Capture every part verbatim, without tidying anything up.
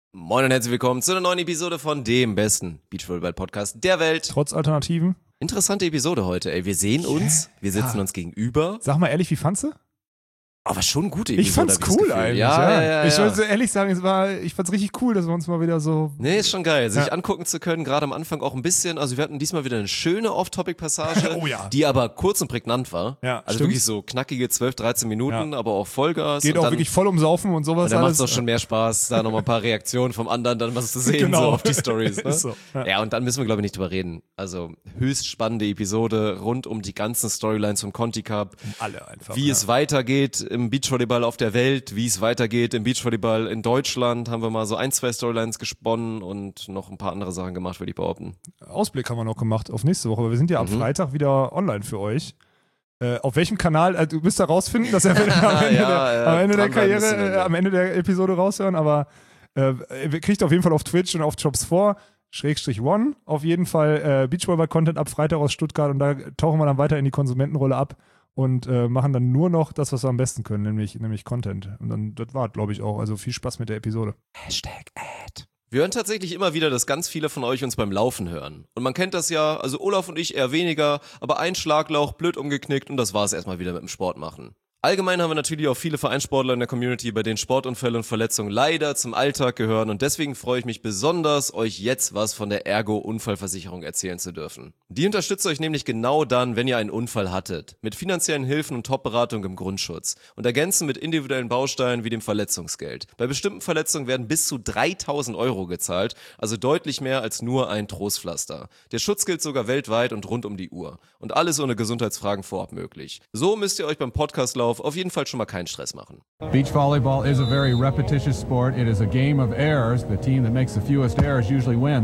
Moin und herzlich willkommen zu einer neuen Episode von dem besten Beachvolleyball-Podcast der Welt. Trotz Alternativen. Interessante Episode heute, ey. Wir sehen uns, yeah. wir sitzen ja. uns gegenüber. Sag mal ehrlich, wie fandst du? Aber schon eine gute Episode. Ich fand's cool eigentlich. Ja, ja, ja, ja, ich ja. wollte ehrlich sagen, es war, ich fand's richtig cool, dass wir uns mal wieder so... Nee, ist schon geil, sich ja. angucken zu können, gerade am Anfang auch ein bisschen. Also wir hatten diesmal wieder eine schöne Off-Topic-Passage, oh, ja. die aber kurz und prägnant war. Ja, also stimmt. wirklich so knackige zwölf, dreizehn Minuten, ja. aber auch Vollgas. Geht und auch dann, wirklich voll um Saufen und sowas. Und dann alles. macht's auch schon mehr Spaß, da nochmal ein paar Reaktionen vom anderen, dann was zu sehen, genau. so auf die Storys. Ne? so, ja. ja, und dann müssen wir, glaube ich, nicht drüber reden. Also höchst spannende Episode rund um die ganzen Storylines vom Conti Cup. Um alle einfach. Wie ja. es weitergeht im Beachvolleyball auf der Welt, wie es weitergeht im Beachvolleyball in Deutschland, haben wir mal so ein, zwei Storylines gesponnen und noch ein paar andere Sachen gemacht, würde ich behaupten. Ausblick haben wir noch gemacht auf nächste Woche, weil wir sind ja am Mhm. Freitag wieder online für euch. Äh, auf welchem Kanal, äh, du müsst da rausfinden, dass er am Ende, ja, der, äh, am Ende der dranbleiben Karriere, müssen wir, äh, ja. am Ende der Episode raushören, aber äh, ihr kriegt auf jeden Fall auf Twitch und auf Jobs vor Schrägstrich One auf jeden Fall äh, Beachvolleyball-Content ab Freitag aus Stuttgart und da tauchen wir dann weiter in die Konsumentenrolle ab und äh, machen dann nur noch das, was wir am besten können, nämlich, nämlich Content. Und dann, das war glaube ich auch. Also viel Spaß mit der Episode. Hashtag Ad. Wir hören tatsächlich immer wieder, dass ganz viele von euch uns beim Laufen hören. Und man kennt das ja, also Olaf und ich eher weniger, aber ein Schlaglauch, blöd umgeknickt und das war es erstmal wieder mit dem Sport machen. Allgemein haben wir natürlich auch viele Vereinssportler in der Community, bei denen Sportunfälle und Verletzungen leider zum Alltag gehören und deswegen freue ich mich besonders, euch jetzt was von der Ergo-Unfallversicherung erzählen zu dürfen. Die unterstützt euch nämlich genau dann, wenn ihr einen Unfall hattet, mit finanziellen Hilfen und Top-Beratung im Grundschutz und ergänzen mit individuellen Bausteinen wie dem Verletzungsgeld. Bei bestimmten Verletzungen werden bis zu dreitausend Euro gezahlt, also deutlich mehr als nur ein Trostpflaster. Der Schutz gilt sogar weltweit und rund um die Uhr und alles ohne Gesundheitsfragen vorab möglich. So müsst ihr euch beim Podcastlauf auf jeden Fall schon mal keinen Stress machen. Beach volleyball is a very repetitious sport. It is a game of errors. The team that makes the fewest errors usually wins.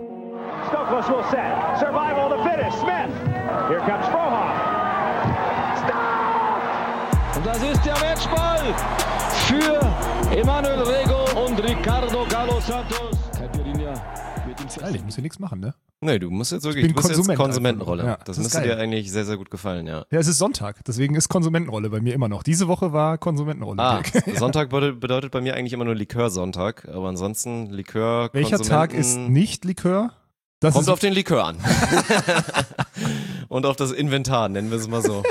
Stokos will set. Survival to finish. Smith. Here comes Frohoff. Stop! Und das ist der Matchball für Emanuel Rego und Ricardo Galo Santos. Caipirinha mit dem Geil, ich muss hier nichts machen, ne? Nee, du musst jetzt wirklich, bin du bist Konsument jetzt Konsumentenrolle. einfach. Ja, das das ist müsste geil. dir eigentlich sehr, sehr gut gefallen, ja. Ja, es ist Sonntag, deswegen ist Konsumentenrolle bei mir immer noch. Diese Woche war Konsumentenrolle. Ah, Sonntag bedeutet, bedeutet bei mir eigentlich immer nur Likörsonntag, aber ansonsten Likör, Welcher Tag ist nicht Likör? Das Kommt ist auf den Likör an. Und auf das Inventar, nennen wir es mal so.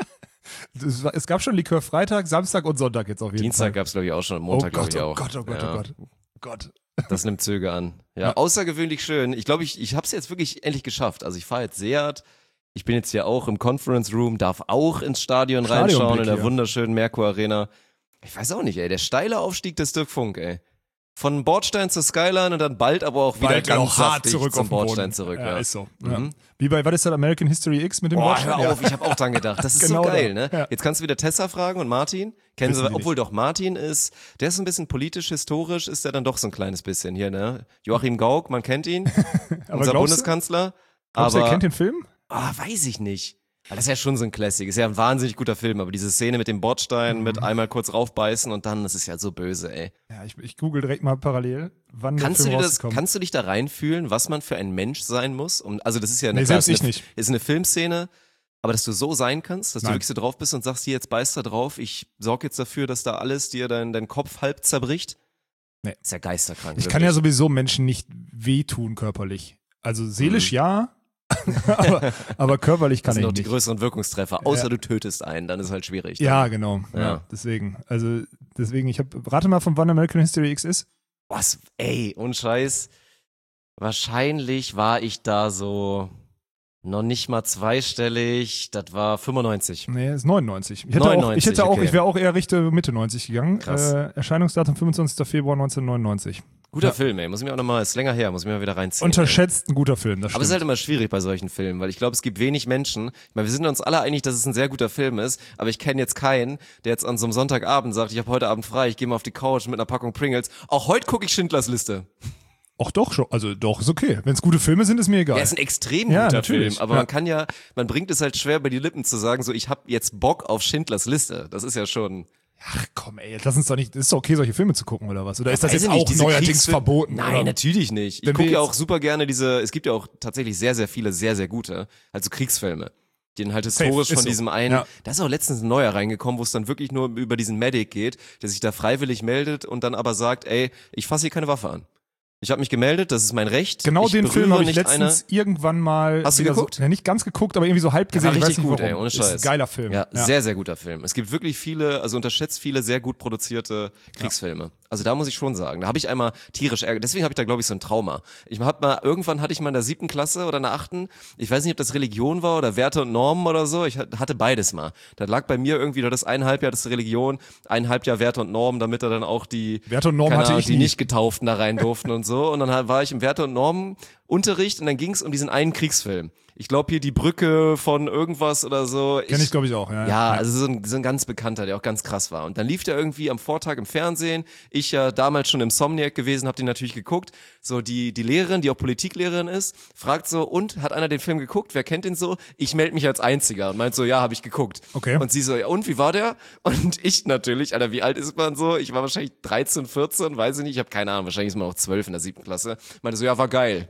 es, war, es gab schon Likör Freitag, Samstag und Sonntag jetzt auf jeden Dienstag Fall. gab es, glaube ich, auch schon, Oh Montag, glaube Gott, ich, oh auch. Gott, oh Gott, ja. oh Gott, oh Gott. Das nimmt Züge an. Ja, Ja. außergewöhnlich schön. Ich glaube, ich, ich habe es jetzt wirklich endlich geschafft. Also ich fahre jetzt Seat. Ich bin jetzt hier auch im Conference Room, darf auch ins Stadion Stadionblick reinschauen, in der hier. wunderschönen Merkur Arena. Ich weiß auch nicht, ey. Der steile Aufstieg des Dirk Funk, ey. Von Bordstein zur Skyline und dann bald aber auch wieder Bald ganz auch hart saftig zurück zum auf den Boden. Bordstein zurück. Ja, Ja, ist so. Mhm. Ja. Wie bei, was ist das, American History X mit dem Boah, Bordstein? hör auf, Ja. ich habe auch dran gedacht. Das ist Genau so geil, da. ne? Ja. Jetzt kannst du wieder Tessa fragen und Martin. Kennen Wissen sie, die obwohl nicht. doch Martin ist, der ist ein bisschen politisch, historisch, ist der dann doch so ein kleines bisschen hier, ne? Joachim Gauck, man kennt ihn, Aber unser glaubst du- Bundeskanzler. Glaubst du, aber er kennt den Film? Ah, weiß ich nicht. Weil das ist ja schon so ein Classic. Ist ja ein wahnsinnig guter Film, aber diese Szene mit dem Bordstein, Mhm. mit einmal kurz raufbeißen und dann, das ist ja so böse, ey. Ja, ich, ich google direkt mal parallel, wann Kannst der du Film dir das, rausgekommen. kannst du dich da reinfühlen, was man für ein Mensch sein muss? Um, also das ist ja eine, Nee, klar, selbst ist ich eine, nicht. ist eine Filmszene, aber dass du so sein kannst, dass Nein. du wirklich so drauf bist und sagst, hier, jetzt beißt da drauf, ich sorge jetzt dafür, dass da alles dir dein, dein Kopf halb zerbricht. Nee. Ist ja geisterkrank. Ich kann ja sowieso Menschen nicht wehtun körperlich. Also seelisch Mhm. ja, aber, aber körperlich Das kann sind ich auch die nicht. größeren Wirkungstreffer, außer Ja. du tötest einen, dann ist halt schwierig. Ja, Dann. genau. Ja. Ja. deswegen. Also deswegen, ich habe, rate mal, von wann American History X ist. Was, ey, ohne Scheiß. Wahrscheinlich war ich da so noch nicht mal zweistellig, das war fünfundneunzig. Nee, ist neunundneunzig. Ich hätte auch, ich neunundneunzig, hätte auch, okay. ich wäre auch eher Richtung Mitte neunzig gegangen. Krass. Äh, Erscheinungsdatum fünfundzwanzigster Februar neunzehnhundertneunundneunzig. Guter Ja. Film, ey, muss ich mir auch nochmal, ist länger her, muss ich mir mal wieder reinziehen. Unterschätzt ein guter Film, das Aber es ist stimmt. halt immer schwierig bei solchen Filmen, weil ich glaube, es gibt wenig Menschen, ich meine, wir sind uns alle einig, dass es ein sehr guter Film ist, aber ich kenne jetzt keinen, der jetzt an so einem Sonntagabend sagt, ich habe heute Abend frei, ich gehe mal auf die Couch mit einer Packung Pringles. Auch heute gucke ich Schindlers Liste. Ach doch, schon. Also doch, ist okay. Wenn es gute Filme sind, ist mir egal. Ja, ist ein extrem Ja, guter natürlich. Film, aber Ja. man kann ja, man bringt es halt schwer bei die Lippen zu sagen, so ich habe jetzt Bock auf Schindlers Liste. Das ist ja schon... Ach komm, ey, jetzt lass uns doch nicht. Ist doch okay, solche Filme zu gucken oder was? Oder ist das Weiß jetzt ich nicht, auch diese neuerdings Kriegsfil- verboten? Nein, oder? natürlich nicht. Ich Wenn gucke wir ja jetzt- auch super gerne diese, es gibt ja auch tatsächlich sehr, sehr viele, sehr, sehr gute, also Kriegsfilme. Den halt historisch Safe, ist von so. diesem einen, Ja. da ist auch letztens ein neuer reingekommen, wo es dann wirklich nur über diesen Medic geht, der sich da freiwillig meldet und dann aber sagt, ey, ich fasse hier keine Waffe an. Ich habe mich gemeldet, das ist mein Recht. Genau ich den Film berühre habe ich nicht letztens eine. irgendwann mal Hast du wieder geguckt? So, ja, nicht ganz geguckt, aber irgendwie so halb Der gesehen. war Ich weiß richtig nicht gut, warum. ey, ohne Ist Scheiß. ein geiler Film. Ja, sehr, sehr guter Film. Es gibt wirklich viele, also unterschätzt viele sehr gut produzierte Kriegsfilme. Also da muss ich schon sagen, da habe ich einmal tierisch Ärger. Deswegen habe ich da, glaube ich, so ein Trauma. Ich hab mal, irgendwann hatte ich mal in der siebten Klasse oder in der achten, ich weiß nicht, ob das Religion war oder Werte und Normen oder so, ich hatte beides mal. Da lag bei mir irgendwie das ein Halbjahr das Religion, ein Halbjahr Werte und Normen, damit da dann auch die, Werte und Normen keine hatte Ahnung, ich die nie. nicht Getauften da rein durften und so. Und dann war ich im Werte und Normen Unterricht und dann ging es um diesen einen Kriegsfilm. Ich glaube hier die Brücke von irgendwas oder so. Kenn ich, glaube ich, auch. Ja, Ja, also so ein, so ein ganz bekannter, der auch ganz krass war. Und dann lief der irgendwie am Vortag im Fernsehen. Ich ja damals schon Insomniac gewesen, hab den natürlich geguckt. So die die Lehrerin, die auch Politiklehrerin ist, fragt so, und, hat einer den Film geguckt? Wer kennt den so? Ich melde mich als Einziger und meint so, ja, habe ich geguckt. Okay. Und sie so, ja, und, wie war der? Und ich natürlich, Alter, wie alt ist man so? Ich war wahrscheinlich dreizehn, vierzehn, weiß ich nicht, ich habe keine Ahnung, wahrscheinlich ist man auch zwölf in der siebten Klasse. Meinte so, ja, war geil.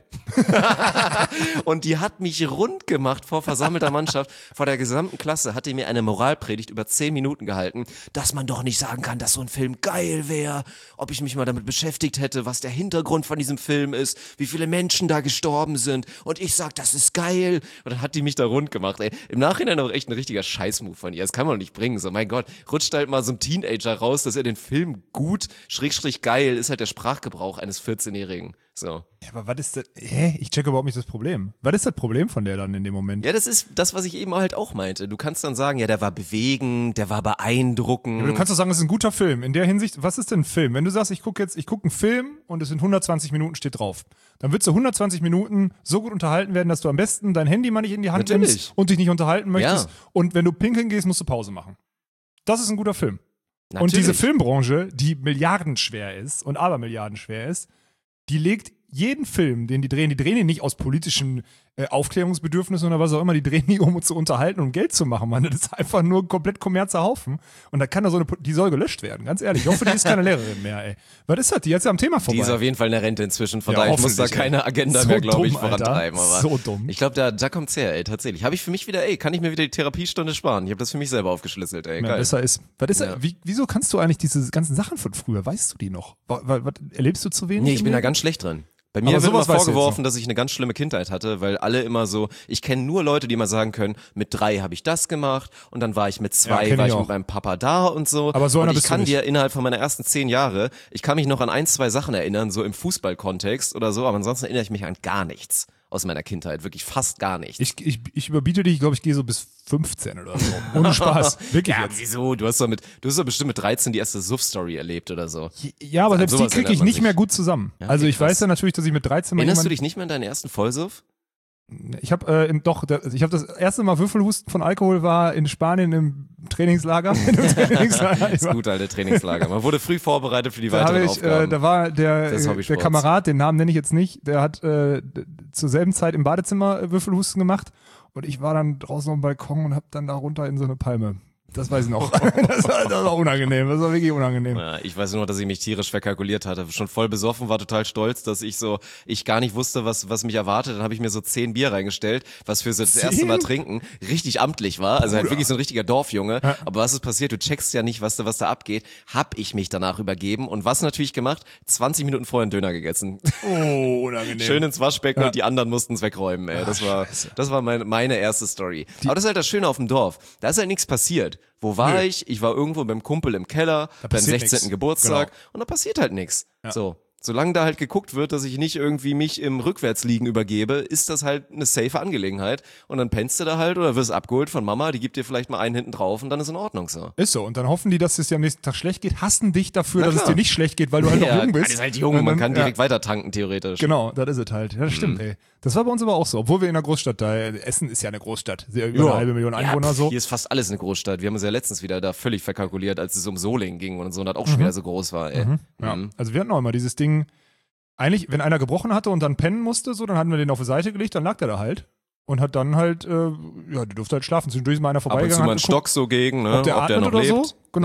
Und die hat mich rund gemacht vor versammelter Mannschaft, vor der gesamten Klasse, hat die mir eine Moralpredigt über zehn Minuten gehalten, dass man doch nicht sagen kann, dass so ein Film geil wäre, ob ich mich mal damit beschäftigt hätte, was der Hintergrund von diesem Film ist, wie viele Menschen da gestorben sind und ich sag, das ist geil. Und dann hat die mich da rund gemacht, ey. Im Nachhinein auch echt ein richtiger Scheißmove von ihr, das kann man doch nicht bringen, so, mein Gott, rutscht halt mal so ein Teenager raus, dass er den Film gut, schrägstrich geil, ist halt der Sprachgebrauch eines vierzehnjährigen, so. Ja, aber was ist das? Hä? Ich check überhaupt nicht das Problem. Was ist das Problem von der dann in dem Moment? Ja, das ist das, was ich eben halt auch meinte. Du kannst dann sagen, ja, der war bewegend, der war beeindruckend. Aber du kannst doch sagen, es ist ein guter Film. In der Hinsicht, was ist denn ein Film? Wenn du sagst, ich gucke jetzt, ich gucke einen Film und es sind hundertzwanzig Minuten, steht drauf. Dann würdest du hundertzwanzig Minuten so gut unterhalten werden, dass du am besten dein Handy mal nicht in die Hand Natürlich. nimmst und dich nicht unterhalten möchtest. Ja. Und wenn du pinkeln gehst, musst du Pause machen. Das ist ein guter Film. Und Natürlich. diese Filmbranche, die milliardenschwer ist und abermilliardenschwer ist, die legt jeden Film, den die drehen, die drehen ihn nicht aus politischen äh, Aufklärungsbedürfnissen oder was auch immer, die drehen ihn, um uns zu unterhalten und um Geld zu machen, Mann. Das ist einfach nur ein komplett kommerzner Haufen. Und da kann da so eine, die soll gelöscht werden, ganz ehrlich. Ich hoffe, die ist keine Lehrerin mehr, ey. Was ist das? Die ist ja am Thema vorbei. Die ist auf jeden Fall in der Rente inzwischen, von Ja, daher ich muss da hoffentlich, ey. keine Agenda So mehr, glaube ich, dumm, Alter. vorantreiben. Aber So dumm. Ich glaube, da, da kommt's her, ey, tatsächlich. Habe ich für mich wieder, ey, kann ich mir wieder die Therapiestunde sparen. Ich habe das für mich selber aufgeschlüsselt, ey, Ja, geil. besser ist. Was ist Ja. wie, wieso kannst du eigentlich diese ganzen Sachen von früher, weißt du die noch? Was, was, erlebst du zu wenig? Nee, ich im bin da Leben? ganz schlecht drin. Bei mir Aber wird immer sowas weißt du jetzt vorgeworfen, noch. dass ich eine ganz schlimme Kindheit hatte, weil alle immer so, ich kenne nur Leute, die immer sagen können, mit drei habe ich das gemacht und dann war ich mit zwei, Ja, kenn war ich ich auch. mit meinem Papa da und so. Aber so einer und ich bist du kann nicht. dir innerhalb von meiner ersten zehn Jahre, ich kann mich noch an ein, zwei Sachen erinnern, so im Fußballkontext oder so, aber ansonsten erinnere ich mich an gar nichts aus meiner Kindheit, wirklich fast gar nichts. Ich, ich, ich überbiete dich, ich glaube, ich gehe so bis fünfzehn oder so. Ohne Spaß. Wirklich ja, jetzt. wieso? Du hast doch mit, du hast doch bestimmt mit dreizehn die erste Suff-Story erlebt oder so. Ja, aber An selbst die sowas kriege erinnert ich man nicht sich. mehr gut zusammen. Ja, also okay, ich krass. weiß ja natürlich, dass ich mit dreizehn mal Erinnerst du jemand, dich nicht mehr an deinen ersten Vollsuff? Ich habe äh, im- doch, der, ich habe das erste Mal Würfelhusten von Alkohol war in Spanien im Trainingslager. In einem Trainingslager. Ich Das war- ist gut, alte Trainingslager. Man wurde früh vorbereitet für die Da, habe weiteren ich, äh, Aufgaben. da war der, des äh, der Hobbysports. Kamerad, den Namen nenne ich jetzt nicht, der hat äh, d- zur selben Zeit im Badezimmer äh, Würfelhusten gemacht und ich war dann draußen auf dem Balkon und habe dann da runter in so eine Palme. Das weiß ich noch. das, war, das war unangenehm, das war wirklich unangenehm. Ja, ich weiß nur, dass ich mich tierisch verkalkuliert hatte. Schon voll besoffen, war total stolz, dass ich so, ich gar nicht wusste, was was mich erwartet. Dann habe ich mir so zehn Bier reingestellt, was für so das Zehn? erste Mal trinken richtig amtlich war. Also halt wirklich so ein richtiger Dorfjunge. Aber was ist passiert? Du checkst ja nicht, was da, was da abgeht. Hab ich mich danach übergeben und was natürlich gemacht? zwanzig Minuten vorher einen Döner gegessen. Oh, unangenehm. Schön ins Waschbecken Ja. und die anderen mussten es wegräumen, ey. Das war, das war meine, meine erste Story. Aber das ist halt das Schöne auf dem Dorf. Da ist halt nichts passiert. Wo war Nö. ich? Ich war irgendwo beim Kumpel im Keller, beim passiert sechzehnten nix. Geburtstag Genau. und da passiert halt nichts. So. Solange da halt geguckt wird, dass ich nicht irgendwie mich im Rückwärtsliegen übergebe, ist das halt eine safe Angelegenheit. Und dann pennst du da halt oder wirst abgeholt von Mama, die gibt dir vielleicht mal einen hinten drauf und dann ist in Ordnung so. Ist so. Und dann hoffen die, dass es dir am nächsten Tag schlecht geht, hassen dich dafür, Na dass es klar. dir nicht schlecht geht, weil du halt noch jung bist. man ist halt jung, Und man dann- kann direkt ja. weiter tanken, theoretisch. Genau, das ist es halt. Ja, das stimmt, ey. Das war bei uns aber auch so. Obwohl wir in einer Großstadt da, Essen ist ja eine Großstadt. Sehr über eine halbe Million Einwohner ja, so. Hier ist fast alles eine Großstadt. Wir haben uns ja letztens wieder da völlig verkalkuliert, als es um Solingen ging und so und das auch schon wieder so groß war, ey. Ja. Mhm. Also wir hatten auch immer dieses Ding, eigentlich, wenn einer gebrochen hatte und dann pennen musste, so, dann hatten wir den auf die Seite gelegt, dann lag der da halt. Und hat dann halt, äh, ja, der durfte halt schlafen. Zwischendurch ist mal einer Ab und zu vorbeigegangen. mal hat ein geguckt, Stock so gegen, ne? ob der ob der atmet noch oder lebt. so. Genau. Ja.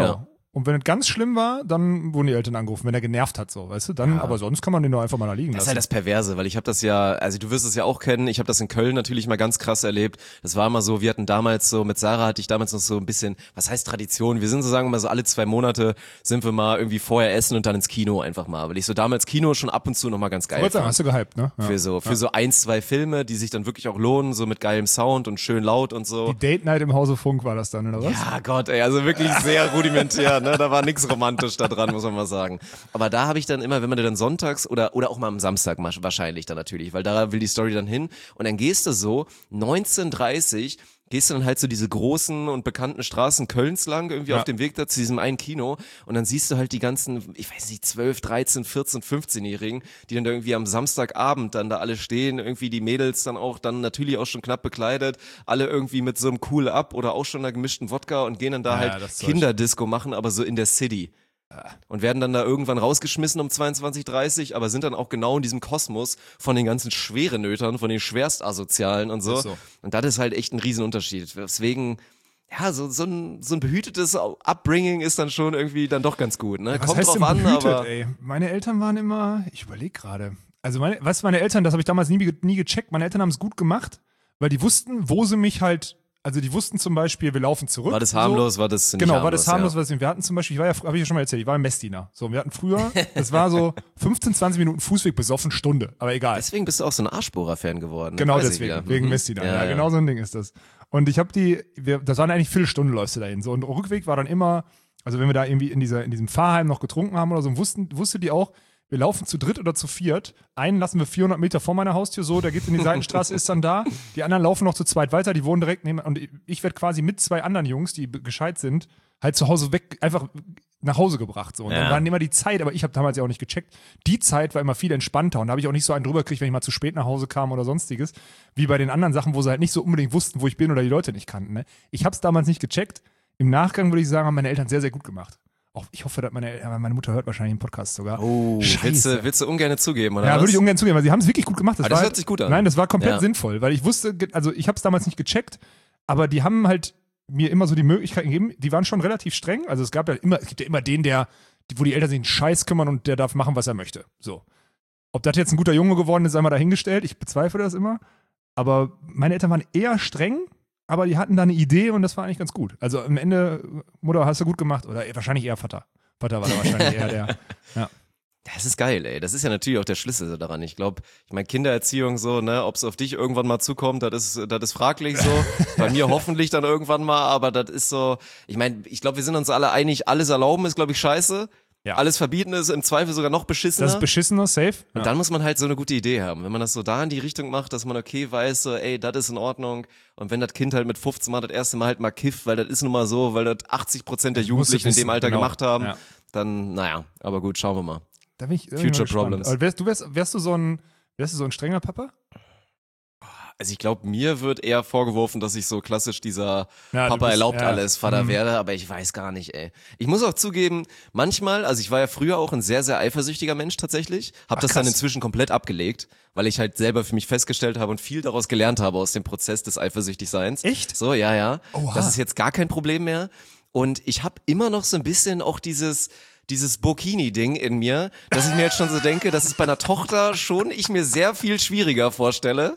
Und wenn es ganz schlimm war, dann wurden die Eltern angerufen, wenn er genervt hat, so, weißt du? Dann, Ja. aber sonst kann man den doch einfach mal da liegen Das ist lassen. halt das Perverse, weil ich habe das ja, also du wirst es ja auch kennen, ich habe das in Köln natürlich mal ganz krass erlebt. Das war immer so, wir hatten damals so, mit Sarah hatte ich damals noch so ein bisschen, was heißt Tradition? Wir sind so, sagen wir mal so, alle zwei Monate sind wir mal irgendwie vorher essen und dann ins Kino einfach mal. Weil ich so damals Kino schon ab und zu nochmal ganz geil Ich wollte sagen, fand. hast du gehypt, ne? Ja. Für so, für so ein, zwei Filme, die sich dann wirklich auch lohnen, so mit geilem Sound und schön laut und so. Die Date Night im Hause Funk war das dann, oder was? Ja, Gott, ey, also wirklich sehr rudimentär, ne? Da war nichts romantisch da dran, muss man mal sagen. Aber da habe ich dann immer, wenn man dann sonntags oder oder auch mal am Samstag wahrscheinlich dann natürlich, weil da will die Story dann hin und dann gehst du so neunzehn Uhr dreißig gehst du dann halt so diese großen und bekannten Straßen Kölns lang, irgendwie Ja. auf dem Weg da zu diesem einen Kino und dann siehst du halt die ganzen, ich weiß nicht, zwölf, dreizehn, vierzehn, fünfzehnjährigen, die dann da irgendwie am Samstagabend dann da alle stehen, irgendwie die Mädels dann auch, dann natürlich auch schon knapp bekleidet, alle irgendwie mit so einem Cool Up oder auch schon einer gemischten Wodka und gehen dann da Ja, halt das Zeug. Kinderdisco machen, aber so in der City. Und werden dann da irgendwann rausgeschmissen um zweiundzwanzig Uhr dreißig, aber sind dann auch genau in diesem Kosmos von den ganzen Schwerenötern, von den Schwerstasozialen und so. Ist so. Und das ist halt echt ein Riesenunterschied. Deswegen, ja, so, so, ein, so ein behütetes Upbringing ist dann schon irgendwie dann doch ganz gut. Ne? Was Kommt heißt drauf denn an, behütet, aber ey? Meine Eltern waren immer, ich überlege gerade. Also meine, was meine Eltern, das habe ich damals nie, nie gecheckt, meine Eltern haben es gut gemacht, weil die wussten, wo sie mich halt, also die wussten zum Beispiel, wir laufen zurück. war das harmlos, so. war das nicht Genau, harmlos, war das harmlos, ja. was wir, wir hatten zum Beispiel, ich war ja, habe ich ja schon mal erzählt, ich war im Messdiener. So, wir hatten früher, das war so fünfzehn, zwanzig Minuten Fußweg besoffen, Stunde, aber egal. Deswegen bist du auch so ein Arschbohrer-Fan geworden. Genau weiß ich deswegen, wieder. wegen Mhm. Messdiener. Ja, Ja, ja. genau so ein Ding ist das. Und ich habe die, wir, das waren eigentlich Viertelstunde läufst du dahin. So, und Rückweg war dann immer, also wenn wir da irgendwie in, dieser, in diesem Fahrheim noch getrunken haben oder so, wussten, wusste die auch, wir laufen zu dritt oder zu viert. Einen lassen wir vierhundert Meter vor meiner Haustür so, der geht in die Seitenstraße, ist dann da. Die anderen laufen noch zu zweit weiter, die wohnen direkt neben. Und ich, ich werde quasi mit zwei anderen Jungs, die b- gescheit sind, halt zu Hause weg, einfach nach Hause gebracht. So. Und Ja. dann waren immer die Zeit, aber ich habe damals ja auch nicht gecheckt. Die Zeit war immer viel entspannter und da habe ich auch nicht so einen drüber gekriegt, wenn ich mal zu spät nach Hause kam oder sonstiges, wie bei den anderen Sachen, wo sie halt nicht so unbedingt wussten, wo ich bin oder die Leute nicht kannten. Ne? Ich habe es damals nicht gecheckt. Im Nachgang würde ich sagen, haben meine Eltern sehr, sehr gut gemacht. Auch ich hoffe, dass meine, El- meine Mutter hört wahrscheinlich den Podcast sogar. Oh, willst Scheiße. du, willst du ungern zugeben, oder Ja, was? würde ich ungern zugeben, weil sie haben es wirklich gut gemacht. Aber das war hört sich gut an. Nein, das war komplett Ja. sinnvoll, weil ich wusste, also ich habe es damals nicht gecheckt, aber die haben halt mir immer so die Möglichkeit gegeben, die waren schon relativ streng, also es gab ja immer, es gibt ja immer den, der, wo die Eltern sich einen Scheiß kümmern und der darf machen, was er möchte. So. Ob das jetzt ein guter Junge geworden ist, sei mal dahingestellt, ich bezweifle das immer, aber meine Eltern waren eher streng, aber die hatten da eine Idee und das war eigentlich ganz gut. Also am Ende, Mutter, hast du gut gemacht oder wahrscheinlich eher Vater. Vater war da wahrscheinlich eher der, ja. Das ist geil, ey. Das ist ja natürlich auch der Schlüssel daran. Ich glaube, ich meine, Kindererziehung so, ne, ob es auf dich irgendwann mal zukommt, das ist, das ist fraglich so. Bei mir hoffentlich dann irgendwann mal, aber das ist so, ich meine, ich glaube, wir sind uns alle einig, alles erlauben ist, glaube ich, scheiße. Ja. Alles verbieten ist im Zweifel sogar noch beschissener. Das ist beschissener, safe. Und dann muss man halt so eine gute Idee haben. Wenn man das so da in die Richtung macht, dass man okay weiß, so, ey, das ist in Ordnung. Und wenn das Kind halt mit fünfzehn Mal das erste Mal halt mal kifft, weil das ist nun mal so, weil das achtzig Prozent der Das musst du Jugendlichen in dem wissen, Alter genau. gemacht haben, Ja. dann, naja, aber gut, schauen wir mal. Da bin ich irgendwie Future mal gespannt. Problems. Aber wärst, du wärst, wärst du so ein, wärst du so ein strenger Papa? Also ich glaube, mir wird eher vorgeworfen, dass ich so klassisch dieser Ja, du Papa bist- erlaubt ja. alles Vater Mhm. werde, aber ich weiß gar nicht, ey. Ich muss auch zugeben, manchmal, also ich war ja früher auch ein sehr, sehr eifersüchtiger Mensch tatsächlich, habe Ach, das dann krass. inzwischen komplett abgelegt, weil ich halt selber für mich festgestellt habe und viel daraus gelernt habe aus dem Prozess des Eifersüchtigseins. Echt? So, ja, ja. Oha. Das ist jetzt gar kein Problem mehr. Und ich habe immer noch so ein bisschen auch dieses dieses Burkini-Ding in mir, dass ich mir jetzt schon so denke, dass es bei einer Tochter schon ich mir sehr viel schwieriger vorstelle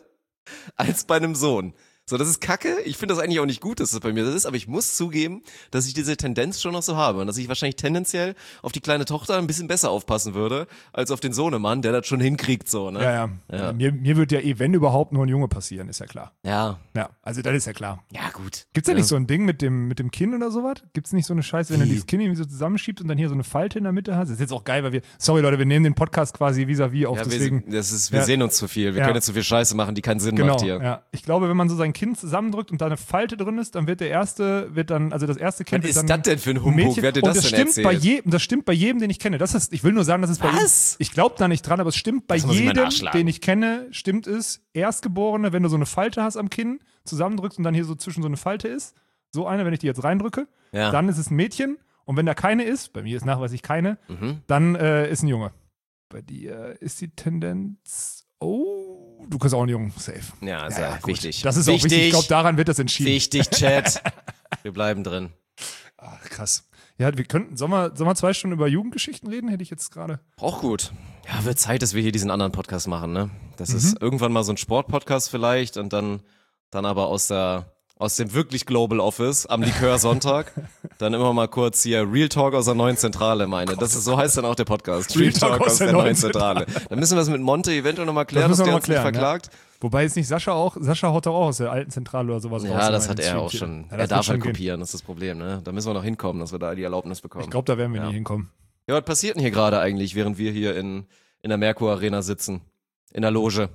als bei einem Sohn. So, das ist kacke. Ich finde das eigentlich auch nicht gut, dass das bei mir so ist, aber ich muss zugeben, dass ich diese Tendenz schon noch so habe und dass ich wahrscheinlich tendenziell auf die kleine Tochter ein bisschen besser aufpassen würde, als auf den Sohnemann, der das schon hinkriegt, so, ne? Ja, ja. Ja. Mir, mir wird ja eh, wenn überhaupt, nur ein Junge passieren, ist ja klar. Ja, Ja, also das ist ja klar. ja gut. Gibt's da ja. nicht so ein Ding mit dem, mit dem Kinn oder sowas? Gibt's nicht so eine Scheiße, wenn du dieses Kinn irgendwie so zusammenschiebst und dann hier so eine Falte in der Mitte hast? Das ist jetzt auch geil, weil wir, sorry Leute, wir nehmen den Podcast quasi vis-à-vis auf, Ja, deswegen. wir, das ist, wir Ja. sehen uns zu viel. Wir Ja. können jetzt zu viel Scheiße machen, die keinen Sinn Genau, macht hier. ja. Ich glaube, wenn man so sein Kinn zusammendrückt und da eine Falte drin ist, dann wird der erste, wird dann, also das erste Kind Was wird ist dann das denn für ein ein Humbug? Mädchen. Wer hat dir Und das das denn stimmt erzählt? bei jedem, das stimmt bei jedem, den ich kenne. Das ist, ich will nur sagen, dass es bei Was? jedem, ich glaube da nicht dran, aber es stimmt bei Das muss ich mir jedem, nachschlagen. den ich kenne, stimmt es. Erstgeborene, wenn du so eine Falte hast am Kinn, zusammendrückst und dann hier so zwischen so eine Falte ist, so eine, wenn ich die jetzt reindrücke, Ja. dann ist es ein Mädchen. Und wenn da keine ist, bei mir ist nachweislich keine, Mhm. dann äh, ist ein Junge. Bei dir ist die Tendenz, oh, du kannst auch einen Jungen, safe. Ja, also gut. wichtig. Das ist auch wichtig. wichtig. Ich glaube, daran wird das entschieden. Wichtig, Chat. Wir bleiben drin. Ach, krass. Ja, wir könnten, sollen wir, sollen wir zwei Stunden über Jugendgeschichten reden? Hätte ich jetzt gerade. Auch gut. Ja, wird Zeit, dass wir hier diesen anderen Podcast machen, ne? Das mhm. ist irgendwann mal so ein Sportpodcast vielleicht und dann, dann aber aus der, aus dem wirklich Global Office am Likör Sonntag. Dann immer mal kurz hier Real Talk aus der neuen Zentrale, meine. Das ist, so heißt dann auch der Podcast. Real, Real Talk, Talk aus, aus der, der neuen Zentrale. Zentrale. Dann müssen wir es mit Monte eventuell nochmal klären, dass der uns nicht verklagt. Ja. Wobei jetzt nicht Sascha auch, Sascha haut doch auch aus der alten Zentrale oder sowas ja, raus. Ja, das hat er auch schon. Ja, er darf halt kopieren, das ist das Problem, ne? Da müssen wir noch hinkommen, dass wir da die Erlaubnis bekommen. Ich glaube, da werden wir ja. nie hinkommen. Ja, was passiert denn hier gerade eigentlich, während wir hier in, in der Merkur Arena sitzen? In der Loge?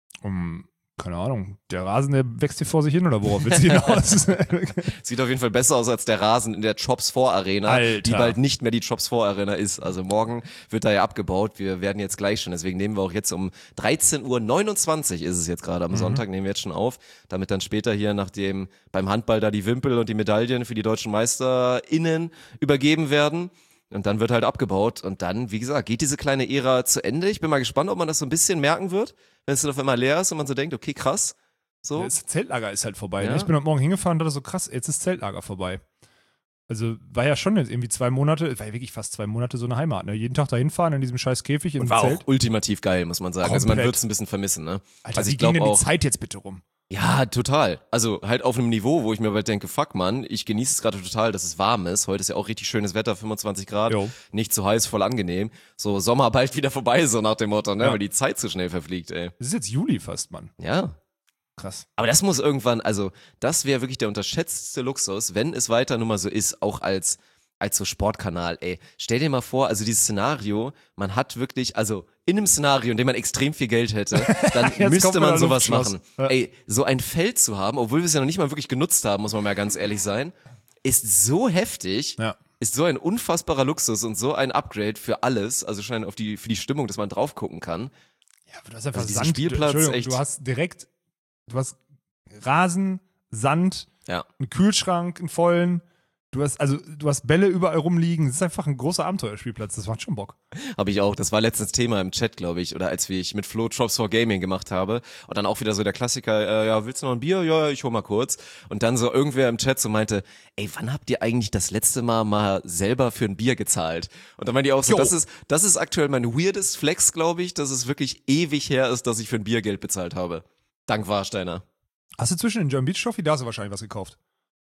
Um, keine Ahnung, der Rasen, der wächst hier vor sich hin oder worauf willst du hinaus? Sieht auf jeden Fall besser aus als der Rasen in der Chops vier Arena, Alter. Die bald nicht mehr die Chops vier Arena ist. Also morgen wird da ja abgebaut. Wir werden jetzt gleich schon, deswegen nehmen wir auch jetzt um dreizehn Uhr neunundzwanzig ist es jetzt gerade am mhm. Sonntag, nehmen wir jetzt schon auf, damit dann später hier nachdem beim Handball da die Wimpel und die Medaillen für die deutschen MeisterInnen übergeben werden. Und dann wird halt abgebaut und dann, wie gesagt, geht diese kleine Ära zu Ende. Ich bin mal gespannt, ob man das so ein bisschen merken wird, wenn es dann auf einmal leer ist und man so denkt, okay, krass. So. Ja, das Zeltlager ist halt vorbei. Ja. Ne? Ich bin heute Morgen hingefahren und dachte so, krass, jetzt ist Zeltlager vorbei. Also war ja schon jetzt irgendwie zwei Monate, war ja wirklich fast zwei Monate so eine Heimat. Ne? Jeden Tag da hinfahren in diesem scheiß Käfig in und war Zelt. Auch ultimativ geil, muss man sagen. Komplett. Also man wird es ein bisschen vermissen. Ne? Alter, also wie ich ging glaube denn auch die Zeit jetzt bitte rum? Ja, total. Also halt auf einem Niveau, wo ich mir bald denke, fuck man, ich genieße es gerade total, dass es warm ist. Heute ist ja auch richtig schönes Wetter, fünfundzwanzig Grad, jo. Nicht zu heiß, voll angenehm. So Sommer bald wieder vorbei, so nach dem Motto, ne? Ja. Weil die Zeit so schnell verfliegt, ey. Das ist jetzt Juli fast, Mann. Ja. Krass. Aber das muss irgendwann, also das wäre wirklich der unterschätzte Luxus, wenn es weiter nun mal so ist, auch als als so Sportkanal, ey. Stell dir mal vor, also dieses Szenario, man hat wirklich, also in einem Szenario, in dem man extrem viel Geld hätte, dann müsste man sowas machen. Ja. Ey, so ein Feld zu haben, obwohl wir es ja noch nicht mal wirklich genutzt haben, muss man mal ganz ehrlich sein, ist so heftig, ja. ist so ein unfassbarer Luxus und so ein Upgrade für alles, also schon auf die, für die Stimmung, dass man drauf gucken kann. Ja, aber du hast einfach also Sand, Spielplatz, du, echt. Du hast direkt, du hast Rasen, Sand, ja. einen Kühlschrank, einen vollen. Du hast, also, du hast Bälle überall rumliegen. Das ist einfach ein großer Abenteuerspielplatz. Das macht schon Bock. Habe ich auch. Das war letztens Thema im Chat, glaube ich. Oder als ich mit Flo Chops for Gaming gemacht habe. Und dann auch wieder so der Klassiker, äh, ja, willst du noch ein Bier? Ja, ich hol mal kurz. Und dann so irgendwer im Chat so meinte, ey, wann habt ihr eigentlich das letzte Mal mal selber für ein Bier gezahlt? Und dann meinte ich auch so, Jo. das ist, das ist aktuell mein weirdest Flex, glaube ich, dass es wirklich ewig her ist, dass ich für ein Bier Geld bezahlt habe. Dank Warsteiner. Hast du zwischen den German Beach Trophy, da hast du wahrscheinlich was gekauft.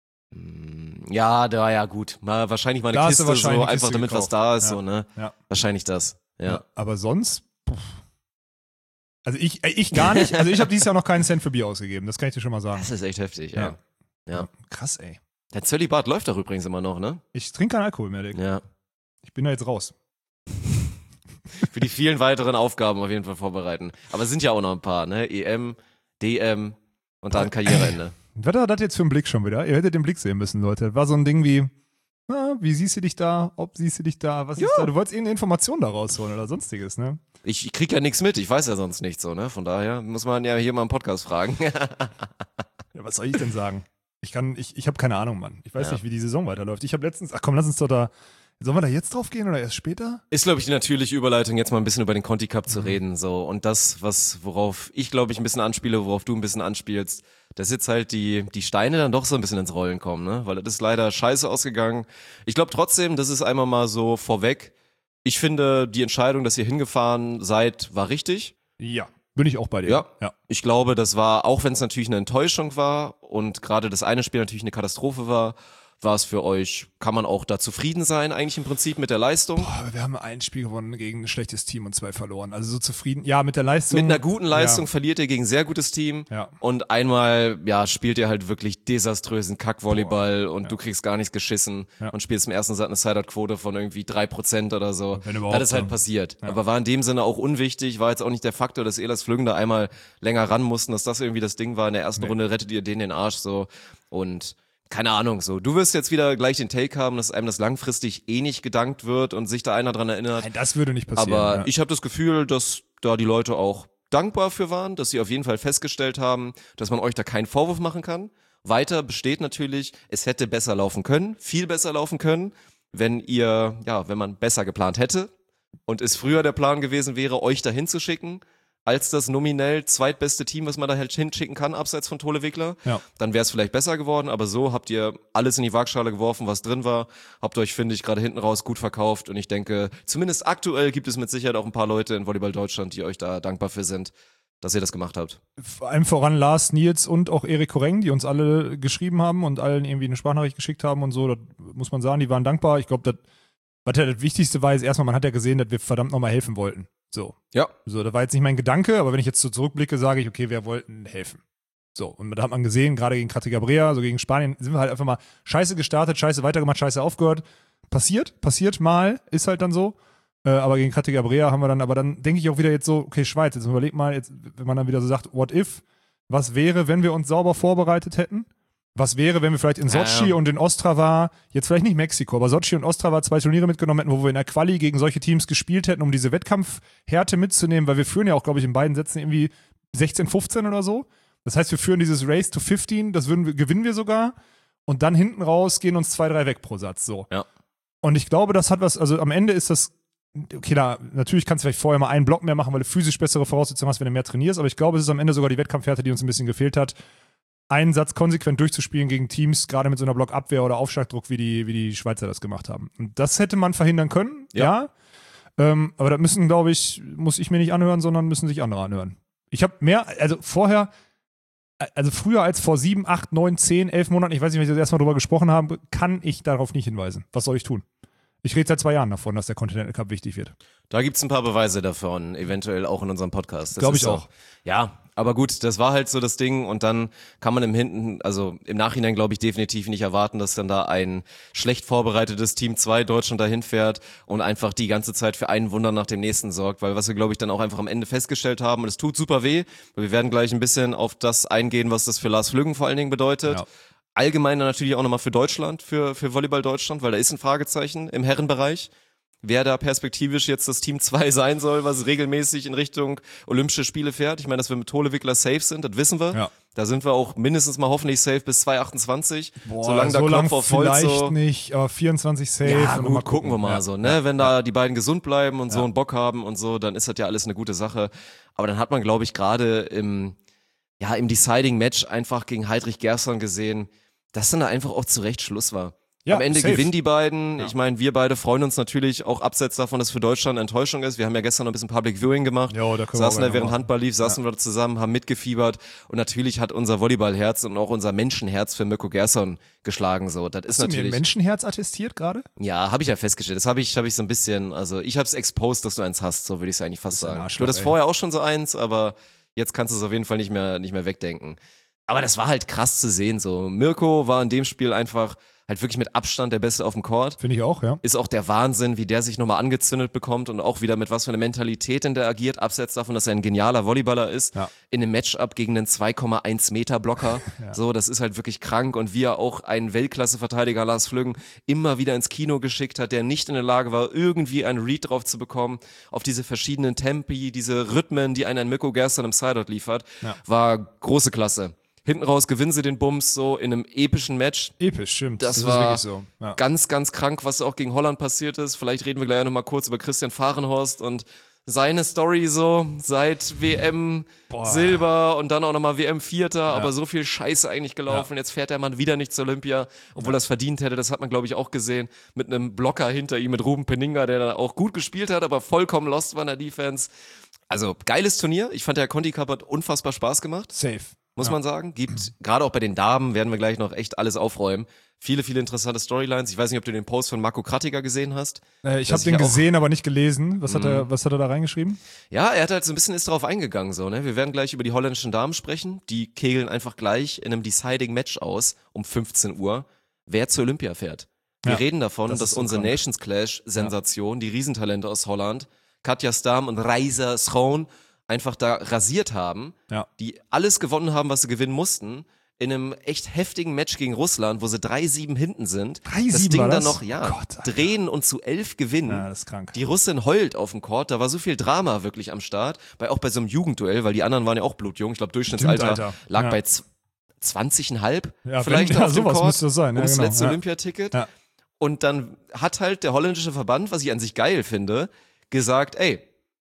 Ja, da ja gut. Mal wahrscheinlich mal eine Da hast Kiste, du wahrscheinlich so eine einfach Kiste damit gekauft. was da ist, Ja. so, ne? Ja. Wahrscheinlich das. Ja. Ja, aber sonst, puh. Also ich, äh, ich gar nicht. Also ich habe dieses Jahr noch keinen Cent für Bier ausgegeben. Das kann ich dir schon mal sagen. Das ist echt heftig, ja. Ja. ja. Krass, ey. Der Zölibat läuft doch übrigens immer noch, ne? Ich trinke keinen Alkohol mehr, Dick. Ja. Ich bin da jetzt raus. Für die vielen weiteren Aufgaben auf jeden Fall vorbereiten. Aber es sind ja auch noch ein paar, ne? E M, D M und dann Karriereende. Was war das jetzt für ein Blick schon wieder? Ihr hättet den Blick sehen müssen, Leute. Das war so ein Ding wie, na, wie siehst du dich da? Ob siehst du dich da? Was Ja. ist da? Du wolltest irgendeine Information da rausholen oder sonstiges, ne? Ich, ich krieg ja nichts mit, ich weiß ja sonst nichts so, ne? Von daher muss man ja hier mal im Podcast fragen. Ja, was soll ich denn sagen? Ich kann, ich, ich habe keine Ahnung, Mann. Ich weiß Ja. nicht, wie die Saison weiterläuft. Ich habe letztens, ach komm, lass uns doch da, sollen wir da jetzt drauf gehen oder erst später? Ist, glaube ich, die natürliche Überleitung, jetzt mal ein bisschen über den Conti Cup zu reden, so. Und das, was, worauf ich, glaube ich, ein bisschen anspiele, worauf du ein bisschen anspielst, dass jetzt halt die, die Steine dann doch so ein bisschen ins Rollen kommen, ne? Weil das ist leider scheiße ausgegangen. Ich glaube trotzdem, das ist einmal mal so vorweg. Ich finde, die Entscheidung, dass ihr hingefahren seid, war richtig. Ja. Bin ich auch bei dir. Ja. ja. Ich glaube, das war, auch wenn es natürlich eine Enttäuschung war und gerade das eine Spiel natürlich eine Katastrophe war, war es für euch, kann man auch da zufrieden sein, eigentlich im Prinzip mit der Leistung? Boah, wir haben ein Spiel gewonnen gegen ein schlechtes Team und zwei verloren. Also so zufrieden. Ja, mit der Leistung. Mit einer guten Leistung Ja. verliert ihr gegen ein sehr gutes Team Ja. und einmal, ja, spielt ihr halt wirklich desaströsen Kackvolleyball und ja. du kriegst gar nichts geschissen Ja. und spielst im ersten Satz eine Sideout-Quote von irgendwie drei Prozent oder so. Wenn überhaupt, Das ist halt ja. passiert. Ja. Aber war in dem Sinne auch unwichtig, war jetzt auch nicht der Faktor, dass Elas Flügen da einmal länger ran mussten, dass das irgendwie das Ding war. In der ersten Nee. Runde rettet ihr denen den Arsch so und keine Ahnung, so. Du wirst jetzt wieder gleich den Take haben, dass einem das langfristig eh nicht gedankt wird und sich da einer dran erinnert. Nein, das würde nicht passieren. Aber ja. ich habe das Gefühl, dass da die Leute auch dankbar für waren, dass sie auf jeden Fall festgestellt haben, dass man euch da keinen Vorwurf machen kann. Weiter besteht natürlich, es hätte besser laufen können, viel besser laufen können, wenn ihr, ja, wenn man besser geplant hätte und es früher der Plan gewesen wäre, euch dahin zu schicken. als das nominell zweitbeste Team, was man da halt hinschicken kann, abseits von Tole Wickler. Ja. Dann wäre es vielleicht besser geworden, aber so habt ihr alles in die Waagschale geworfen, was drin war. Habt euch, finde ich, gerade hinten raus gut verkauft und ich denke, zumindest aktuell gibt es mit Sicherheit auch ein paar Leute in Volleyball Deutschland, die euch da dankbar für sind, dass ihr das gemacht habt. Vor allem voran Lars, Nils und auch Erik Koreng, die uns alle geschrieben haben und allen irgendwie eine Sprachnachricht geschickt haben und so. Das muss man sagen, die waren dankbar. Ich glaube, das, was ja das Wichtigste war, ist erstmal, man hat ja gesehen, dass wir verdammt nochmal helfen wollten. So. Ja. So, das war jetzt nicht mein Gedanke, aber wenn ich jetzt so zurückblicke, sage ich, okay, wir wollten helfen. So, und da hat man gesehen, gerade gegen Catigabrea, so gegen Spanien, sind wir halt einfach mal scheiße gestartet, scheiße weitergemacht, scheiße aufgehört. Passiert, passiert mal, ist halt dann so. Äh, aber gegen Catigabrea haben wir dann, aber dann denke ich auch wieder jetzt so, okay, Schweiz, jetzt überleg mal, jetzt, wenn man dann wieder so sagt, what if, was wäre, wenn wir uns sauber vorbereitet hätten? Was wäre, wenn wir vielleicht in Sochi ja. und in Ostrava, jetzt vielleicht nicht Mexiko, aber Sochi und Ostrava zwei Turniere mitgenommen hätten, wo wir in der Quali gegen solche Teams gespielt hätten, um diese Wettkampfhärte mitzunehmen, weil wir führen ja auch, glaube ich, in beiden Sätzen irgendwie sechzehn, fünfzehn oder so. Das heißt, wir führen dieses Race to fünfzehn, das würden wir, gewinnen wir sogar und dann hinten raus gehen uns zwei, drei weg pro Satz, so. Ja. Und ich glaube, das hat was, also am Ende ist das, okay, da, natürlich kannst du vielleicht vorher mal einen Block mehr machen, weil du physisch bessere Voraussetzungen hast, wenn du mehr trainierst, aber ich glaube, es ist am Ende sogar die Wettkampfhärte, die uns ein bisschen gefehlt hat, einen Satz konsequent durchzuspielen gegen Teams, gerade mit so einer Blockabwehr oder Aufschlagdruck, wie die, wie die Schweizer das gemacht haben. Und das hätte man verhindern können, ja. ja. Ähm, aber das müssen, glaube ich, muss ich mir nicht anhören, sondern müssen sich andere anhören. Ich habe mehr, also vorher, also früher als vor sieben, acht, neun, zehn, elf Monaten, ich weiß nicht, wenn ich das erstmal drüber gesprochen habe, kann ich darauf nicht hinweisen. Was soll ich tun? Ich rede seit zwei Jahren davon, dass der Continental Cup wichtig wird. Da gibt's ein paar Beweise davon, eventuell auch in unserem Podcast. Glaube ich so. auch. Ja, aber gut, das war halt so das Ding und dann kann man im Hinten, also im Nachhinein glaube ich definitiv nicht erwarten, dass dann da ein schlecht vorbereitetes Team zwei Deutschland dahin fährt und einfach die ganze Zeit für einen Wunder nach dem nächsten sorgt, weil was wir glaube ich dann auch einfach am Ende festgestellt haben und es tut super weh, weil wir werden gleich ein bisschen auf das eingehen, was das für Lars Flüggen vor allen Dingen bedeutet. Ja. Allgemein natürlich auch nochmal für Deutschland, für, für Volleyball Deutschland, weil da ist ein Fragezeichen im Herrenbereich. Wer da perspektivisch jetzt das Team zwei sein soll, was regelmäßig in Richtung Olympische Spiele fährt. Ich meine, dass wir mit Tole Wickler safe sind, das wissen wir. Ja. Da sind wir auch mindestens mal hoffentlich safe bis zwanzig achtundzwanzig. Boah, solange so da lang Klopf auf Holz vielleicht so. nicht, aber vierundzwanzig safe. Ja, und gut, mal gucken. gucken wir mal ja. so, ne? Wenn da die beiden gesund bleiben und ja. so einen Bock haben und so, dann ist das ja alles eine gute Sache. Aber dann hat man, glaube ich, gerade im, ja, im Deciding Match einfach gegen Heidrich Gerson gesehen, dass dann da einfach auch zu Recht Schluss war. Ja, Am Ende safe. gewinnen die beiden. Ja. Ich meine, wir beide freuen uns natürlich auch abseits davon, dass für Deutschland eine Enttäuschung ist. Wir haben ja gestern noch ein bisschen Public Viewing gemacht. Jo, da saßen da, während Handball lief, saßen ja. wir da zusammen, haben mitgefiebert. Und natürlich hat unser Volleyballherz und auch unser Menschenherz für Mirko Gerson geschlagen. So, das Hast ist du natürlich. mir ein Menschenherz attestiert gerade? Ja, habe ich ja festgestellt. Das habe ich, habe ich so ein bisschen, also ich habe es exposed, dass du eins hast. So würde ich es eigentlich fast sagen. Du hattest vorher auch schon so eins, aber jetzt kannst du es auf jeden Fall nicht mehr, nicht mehr wegdenken. Aber das war halt krass zu sehen, so. Mirko war in dem Spiel einfach halt wirklich mit Abstand der Beste auf dem Court. Finde ich auch, ja. Ist auch der Wahnsinn, wie der sich nochmal angezündet bekommt und auch wieder mit was für einer Mentalität denn der agiert, abseits davon, dass er ein genialer Volleyballer ist, ja. in einem Matchup gegen einen zwei Komma eins Meter Blocker. ja. So, das ist halt wirklich krank und wie er auch einen Weltklasse-Verteidiger Lars Flüggen immer wieder ins Kino geschickt hat, der nicht in der Lage war, irgendwie einen Read drauf zu bekommen, auf diese verschiedenen Tempi, diese Rhythmen, die einen ein Mirko Gerson im Sideout liefert, ja. war große Klasse. Hinten raus gewinnen sie den Bums so in einem epischen Match. Episch, stimmt. Das, das war wirklich so. Ja. ganz, ganz krank, was auch gegen Holland passiert ist. Vielleicht reden wir gleich noch mal kurz über Christian Fahrenhorst und seine Story so seit W M Boah. Silber und dann auch nochmal W M Vierter, ja. aber so viel Scheiße eigentlich gelaufen. Ja. Jetzt fährt der Mann wieder nicht zur Olympia, obwohl ja. er es verdient hätte. Das hat man, glaube ich, auch gesehen mit einem Blocker hinter ihm, mit Ruben Peninga, der da auch gut gespielt hat, aber vollkommen lost war in der Defense. Also, geiles Turnier. Ich fand, der Conti Cup hat unfassbar Spaß gemacht. Safe. Muss ja. man sagen. Gibt, gerade auch bei den Damen werden wir gleich noch echt alles aufräumen. Viele, viele interessante Storylines. Ich weiß nicht, ob du den Post von Marco Krattiger gesehen hast. Äh, ich habe den gesehen, aber nicht gelesen. Was hat, er, was hat er da reingeschrieben? Ja, er hat halt so ein bisschen ist drauf eingegangen. So, ne? Wir werden gleich über die holländischen Damen sprechen. Die kegeln einfach gleich in einem Deciding Match aus um fünfzehn Uhr, wer zur Olympia fährt. Wir ja, reden davon, das dass so unsere krank. Nations Clash-Sensation, ja. die Riesentalente aus Holland, Katja Stam und Reiser Schoon, einfach da rasiert haben, ja. die alles gewonnen haben, was sie gewinnen mussten, in einem echt heftigen Match gegen Russland, wo sie drei sieben hinten sind. drei sieben das Ding war das? dann noch, ja, Gott, drehen und zu elf gewinnen. Ja, das ist krank. Die Russin heult auf dem Court, da war so viel Drama wirklich am Start, bei, auch bei so einem Jugendduell, weil die anderen waren ja auch blutjung, ich glaube Durchschnittsalter Stimmt, lag ja. bei zwanzig Komma fünf ja, vielleicht wenn, ja, auf dem sowas Court, müsste das sein. Ja, ums genau. letzte ja. Olympiaticket. Ja. Und dann hat halt der holländische Verband, was ich an sich geil finde, gesagt, ey,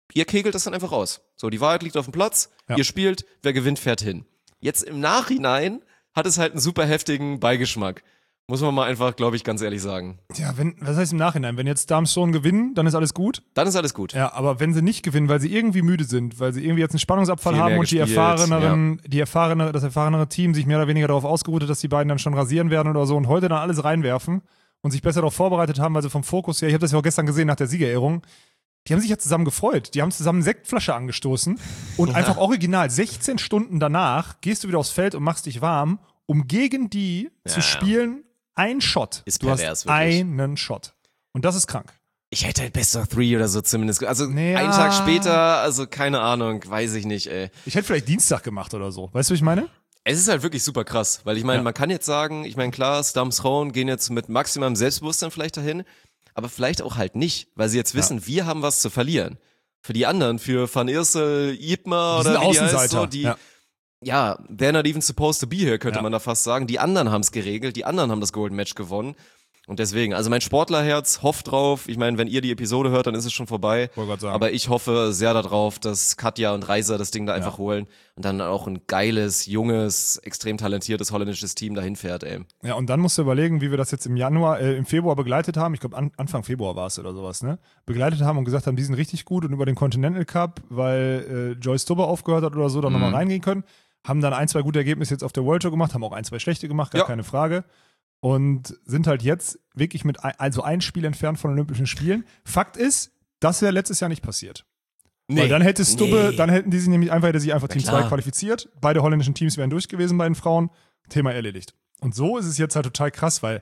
ihr kegelt das dann einfach aus. So, die Wahrheit liegt auf dem Platz, Ja. ihr spielt, wer gewinnt, fährt hin. Jetzt im Nachhinein hat es halt einen super heftigen Beigeschmack. Muss man mal einfach, glaube ich, ganz ehrlich sagen. Ja, wenn, was heißt im Nachhinein? Wenn jetzt Darmstadt gewinnen, dann ist alles gut. Dann ist alles gut. Ja, aber wenn sie nicht gewinnen, weil sie irgendwie müde sind, weil sie irgendwie jetzt einen Spannungsabfall Viel haben mehr und die gespielt, erfahreneren, die erfahrene, das erfahrenere Team sich mehr oder weniger darauf ausgeruht hat, dass die beiden dann schon rasieren werden oder so und heute dann alles reinwerfen und sich besser darauf vorbereitet haben, weil sie vom Fokus her, ich habe das ja auch gestern gesehen nach der Siegerehrung, die haben sich ja zusammen gefreut. Die haben zusammen eine Sektflasche angestoßen und Ja. einfach original sechzehn Stunden danach gehst du wieder aufs Feld und machst dich warm, um gegen die Ja, zu ja. spielen, ein Shot. Ist du pervers, hast wirklich. einen Shot. Und das ist krank. Ich hätte halt Best of Three oder so zumindest. Also Nee, einen ja. Tag später, also keine Ahnung, weiß ich nicht, ey. Ich hätte vielleicht Dienstag gemacht oder so. Weißt du, was ich meine? Es ist halt wirklich super krass, weil ich meine, Ja. man kann jetzt sagen, ich meine, klar, Stamsrauen gehen jetzt mit maximalem Selbstbewusstsein vielleicht dahin, aber vielleicht auch halt nicht, weil sie jetzt wissen, wir haben was zu verlieren. Für die anderen, für Van Iersel, Ypma Die sind oder wie die heißt, Außenseiter. so, die, Ja. ja, they're not even supposed to be here, könnte Ja. man da fast sagen. Die anderen haben es geregelt, die anderen haben das Golden Match gewonnen. Und deswegen, also mein Sportlerherz hofft drauf. Ich meine, wenn ihr die Episode hört, dann ist es schon vorbei. Wollte grad sagen. Aber ich hoffe sehr darauf, dass Katja und Reiser das Ding da einfach holen und dann auch ein geiles, junges, extrem talentiertes holländisches Team dahin fährt, ey. Ja, und dann musst du überlegen, wie wir das jetzt im Januar, äh, im Februar begleitet haben. Ich glaube, an, Anfang Februar war es oder sowas, ne? Begleitet haben und gesagt haben, die sind richtig gut und über den Continental Cup, weil äh, Joyce Tubber aufgehört hat oder so, da Mhm. nochmal reingehen können. Haben dann ein, zwei gute Ergebnisse jetzt auf der World Tour gemacht, haben auch ein, zwei schlechte gemacht, gar Ja. keine Frage. Und sind halt jetzt wirklich mit ein, also ein Spiel entfernt von Olympischen Spielen. Fakt ist, das wäre letztes Jahr nicht passiert. Weil dann hätte Stubbe, Nee. dann hätten die sich nämlich einfach, hätte sich einfach Na Team klar. zwei qualifiziert. Beide holländischen Teams wären durch gewesen bei den Frauen. Thema erledigt. Und so ist es jetzt halt total krass, weil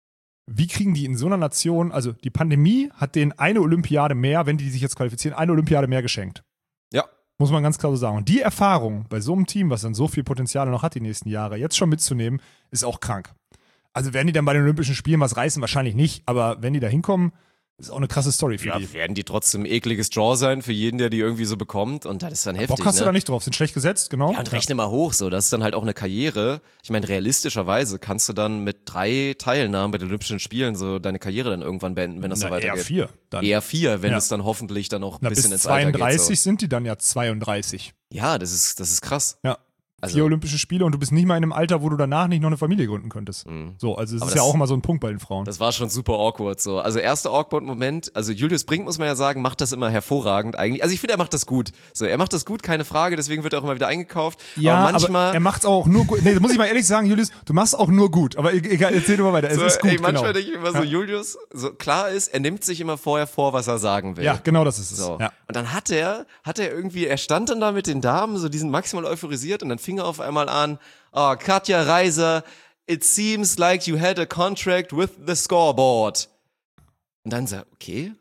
wie kriegen die in so einer Nation, also die Pandemie hat denen eine Olympiade mehr, wenn die sich jetzt qualifizieren, eine Olympiade mehr geschenkt. Ja. Muss man ganz klar so sagen. Und die Erfahrung bei so einem Team, was dann so viel Potenzial noch hat die nächsten Jahre, jetzt schon mitzunehmen, ist auch krank. Also werden die dann bei den Olympischen Spielen was reißen? Wahrscheinlich nicht, aber wenn die da hinkommen, ist auch eine krasse Story für Ja, die. werden die trotzdem ekliges Draw sein für jeden, der die irgendwie so bekommt und das ist dann heftig, Bock hast ne? du da nicht drauf, sind schlecht gesetzt, genau. Ja, und rechne mal hoch, so, das ist dann halt auch eine Karriere. Ich meine, realistischerweise kannst du dann mit drei Teilnahmen bei den Olympischen Spielen so deine Karriere dann irgendwann beenden, wenn das Na, so weitergeht. eher vier. Dann. Eher vier, wenn Ja. es dann hoffentlich dann auch ein Na, bis bisschen ins Alter zweiunddreißig geht. So. sind die dann ja zweiunddreißig. Ja, das ist, das ist krass. Ja. Also- Vier Olympische Spiele und du bist nicht mal in einem Alter, wo du danach nicht noch eine Familie gründen könntest. Mhm. So, also es Aber ist ja das- auch immer so ein Punkt bei den Frauen. Das war schon super awkward so. Also erster awkward Moment, also Julius Brink, muss man ja sagen, macht das immer hervorragend eigentlich. Also ich finde, er macht das gut. So, er macht das gut, keine Frage, deswegen wird er auch immer wieder eingekauft. ja, aber manchmal aber er macht es auch nur gut. Nee, das muss ich mal ehrlich sagen, Julius, du machst auch nur gut. Aber e- egal, erzähl du mal weiter. Es so, ist gut, ey, manchmal genau. denke ich immer so, Julius, so klar ist, er nimmt sich immer vorher vor, was er sagen will. Ja, genau das ist es. So. Ja. Und dann hat er, hat er irgendwie, er stand dann da mit den Damen, so diesen maximal euphorisiert und dann fing er auf einmal an, oh, Katja Reiser, it seems like you had a contract with the scoreboard. Und dann so, okay.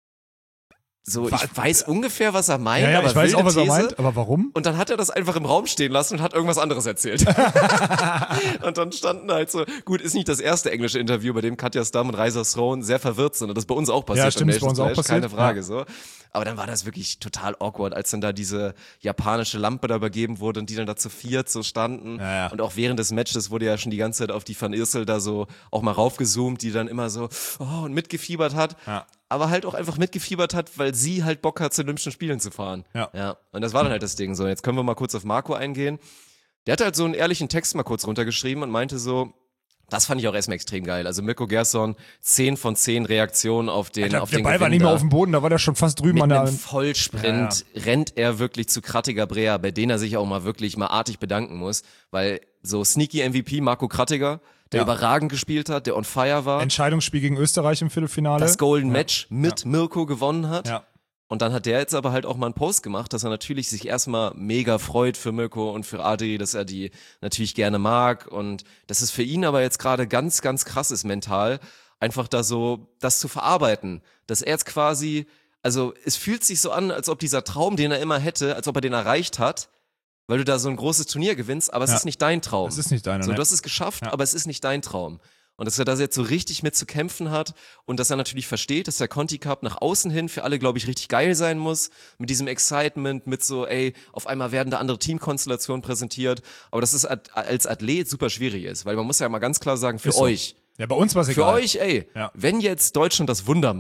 So, ich Was? weiß ungefähr, was er meint, Ja, ja, aber ich weiß wilde auch, was er These. meint, aber warum? Und dann hat er das einfach im Raum stehen lassen und hat irgendwas anderes erzählt. Und dann standen halt so, gut, ist nicht das erste englische Interview, bei dem Katja Stamm und Reiser Throne sehr verwirrt sind. Und das ist bei uns auch passiert. Ja, stimmt, beim ist bei uns Nations auch Clash, keine passiert. Frage, Ja. so. Aber dann war das wirklich total awkward, als dann da diese japanische Lampe da übergeben wurde und die dann da zu viert so standen. Ja, ja. Und auch während des Matches wurde ja schon die ganze Zeit auf die Van Iersel da so auch mal raufgezoomt, die dann immer so, oh, und mitgefiebert hat. Ja. Aber halt auch einfach mitgefiebert hat, weil sie halt Bock hat, zu Olympischen Spielen zu fahren. Ja. Ja. Und das war dann halt das Ding so. Jetzt können wir mal kurz auf Marco eingehen. Der hat halt so einen ehrlichen Text mal kurz runtergeschrieben und meinte so, das fand ich auch erstmal extrem geil. Also Mirko Gerson, zehn von zehn Reaktionen auf den, Alter, auf der den Ball war Gewinn nicht mehr da. auf dem Boden, da war der schon fast drüben Mit an der. einem Vollsprint rennt er wirklich zu Krattiger Brea, bei denen er sich auch mal wirklich mal artig bedanken muss, weil so sneaky M V P Marco Krattiger, der Ja. überragend gespielt hat, der on fire war, Entscheidungsspiel gegen Österreich im Viertelfinale. das Golden Ja. Match mit Mirko gewonnen hat. Ja. Und dann hat der jetzt aber halt auch mal einen Post gemacht, dass er natürlich sich erstmal mega freut für Mirko und für Adri, dass er die natürlich gerne mag und dass es für ihn aber jetzt gerade ganz, ganz krass ist mental, einfach da so das zu verarbeiten, dass er jetzt quasi, also es fühlt sich so an, als ob dieser Traum, den er immer hätte, als ob er den erreicht hat, weil du da so ein großes Turnier gewinnst, aber es Ja. ist nicht dein Traum. Das ist nicht deiner, So, ne? du hast es geschafft, Ja. aber es ist nicht dein Traum. Und dass er da jetzt so richtig mit zu kämpfen hat und dass er natürlich versteht, dass der Conti Cup nach außen hin für alle, glaube ich, richtig geil sein muss. Mit diesem Excitement, mit so, ey, auf einmal werden da andere Teamkonstellationen präsentiert. Aber dass es at- als Athlet super schwierig ist, weil man muss ja mal ganz klar sagen, für Ist so. euch, Ja, bei uns war es für egal. euch, ey, Ja. wenn jetzt Deutschland das Wunder macht,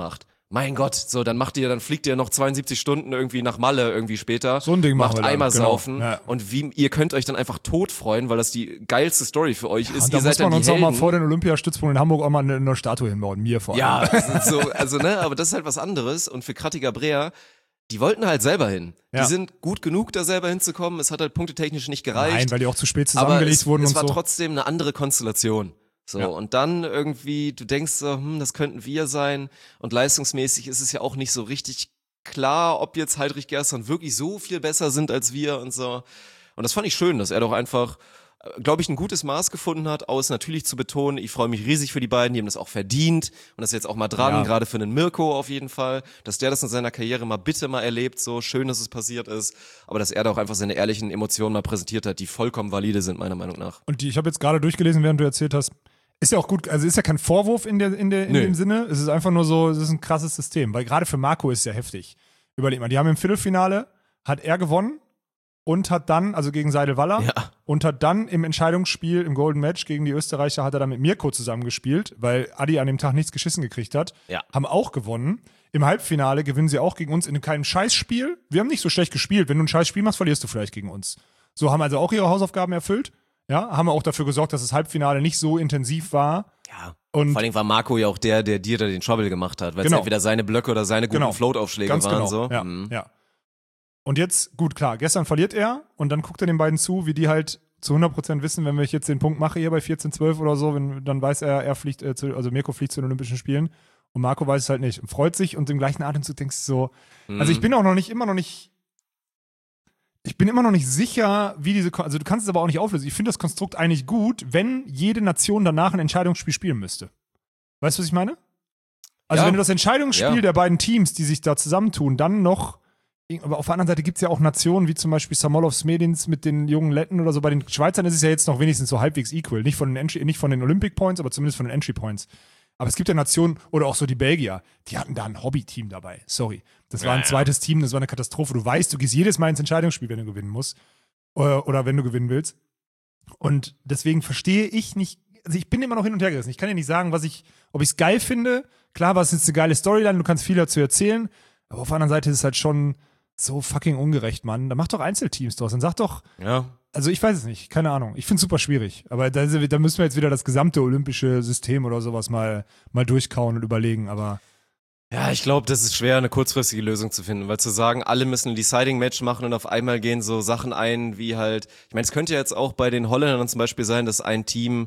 Mein Gott, so, dann macht ihr, dann fliegt ihr noch zweiundsiebzig Stunden irgendwie nach Malle irgendwie später. So ein Ding machen macht wir dann, Eimer genau. saufen Ja. und wie, ihr könnt euch dann einfach tot freuen, weil das die geilste Story für euch ist. Und da Ihr muss seid dann man die uns auch mal Helden. vor den Olympiastützpunkt in Hamburg auch mal eine, eine Statue hinbauen, mir vor allem. Ja, also, so, also ne, aber das ist halt was anderes und für Krattiger Brea, die wollten halt selber hin. Ja. Die sind gut genug, da selber hinzukommen. Es hat halt punktetechnisch nicht gereicht. Nein, weil die auch zu spät aber zusammengelegt es, wurden es und war so. trotzdem eine andere Konstellation. So, Ja. und dann irgendwie, du denkst so, hm, das könnten wir sein. Und leistungsmäßig ist es ja auch nicht so richtig klar, ob jetzt Heidrich Gerstern wirklich so viel besser sind als wir und so. Und das fand ich schön, dass er doch einfach, glaube ich, ein gutes Maß gefunden hat, aus natürlich zu betonen, ich freue mich riesig für die beiden, die haben das auch verdient und das ist jetzt auch mal dran, Ja. gerade für einen Mirko auf jeden Fall, dass der das in seiner Karriere mal bitte mal erlebt, so schön, dass es passiert ist, aber dass er da auch einfach seine ehrlichen Emotionen mal präsentiert hat, die vollkommen valide sind, meiner Meinung nach. Und die, ich habe jetzt gerade durchgelesen, während du erzählt hast, ist ja auch gut, also ist ja kein Vorwurf in, der, in, der, in Nö. dem Sinne, es ist einfach nur so, es ist ein krasses System, weil gerade für Marco ist es ja heftig. Überleg mal, die haben im Viertelfinale, hat er gewonnen und hat dann, also gegen Seidel-Waller, Ja. und hat dann im Entscheidungsspiel, im Golden Match gegen die Österreicher, hat er dann mit Mirko zusammengespielt, weil Adi an dem Tag nichts geschissen gekriegt hat, Ja. haben auch gewonnen. Im Halbfinale gewinnen sie auch gegen uns in keinem Scheißspiel. Wir haben nicht so schlecht gespielt. Wenn du ein Scheißspiel machst, verlierst du vielleicht gegen uns. So haben also auch ihre Hausaufgaben erfüllt. Ja, haben auch dafür gesorgt, dass das Halbfinale nicht so intensiv war. Ja. Und Vor allem war Marco ja auch der, der dir da den Trouble gemacht hat, weil Genau. es entweder seine Blöcke oder seine guten Genau. Float-Aufschläge ganz waren. genau. So. Ja, Mhm. ja. Und jetzt, gut, klar, gestern verliert er und dann guckt er den beiden zu, wie die halt zu hundert Prozent wissen, wenn ich jetzt den Punkt mache hier bei vierzehn zwölf oder so, wenn, dann weiß er, er fliegt, äh, zu, also Mirko fliegt zu den Olympischen Spielen und Marco weiß es halt nicht und freut sich und im gleichen Atemzug denkst du so, Mhm. also ich bin auch noch nicht, immer noch nicht, ich bin immer noch nicht sicher, wie diese, Kon- also du kannst es aber auch nicht auflösen. Ich finde das Konstrukt eigentlich gut, wenn jede Nation danach ein Entscheidungsspiel spielen müsste. Weißt du, was ich meine? Also Ja. wenn du das Entscheidungsspiel Ja. der beiden Teams, die sich da zusammentun, dann noch, aber auf der anderen Seite gibt es ja auch Nationen, wie zum Beispiel Samolov Smedins mit den jungen Letten oder so. Bei den Schweizern ist es ja jetzt noch wenigstens so halbwegs equal. Nicht von den, Entry, nicht von den Olympic Points, aber zumindest von den Entry Points. Aber es gibt ja Nationen, oder auch so die Belgier, die hatten da ein Hobby-Team dabei. Sorry. Das war ein Ja, ja. zweites Team, das war eine Katastrophe. Du weißt, du gehst jedes Mal ins Entscheidungsspiel, wenn du gewinnen musst. Oder, oder wenn du gewinnen willst. Und deswegen verstehe ich nicht, also ich bin immer noch hin und her gerissen. Ich kann ja nicht sagen, was ich, ob ich es geil finde. Klar, was ist eine geile Storyline, du kannst viel dazu erzählen. Aber auf der anderen Seite ist es halt schon so fucking ungerecht, Mann. Da mach doch Einzelteams draus. Dann sag doch, Ja. also ich weiß es nicht, keine Ahnung. Ich finde es super schwierig. Aber da, da müssen wir jetzt wieder das gesamte olympische System oder sowas mal, mal durchkauen und überlegen. Aber Ja, ich glaube, das ist schwer, eine kurzfristige Lösung zu finden, weil zu sagen, alle müssen ein Deciding-Match machen und auf einmal gehen so Sachen ein, wie halt, ich meine, es könnte ja jetzt auch bei den Holländern zum Beispiel sein, dass ein Team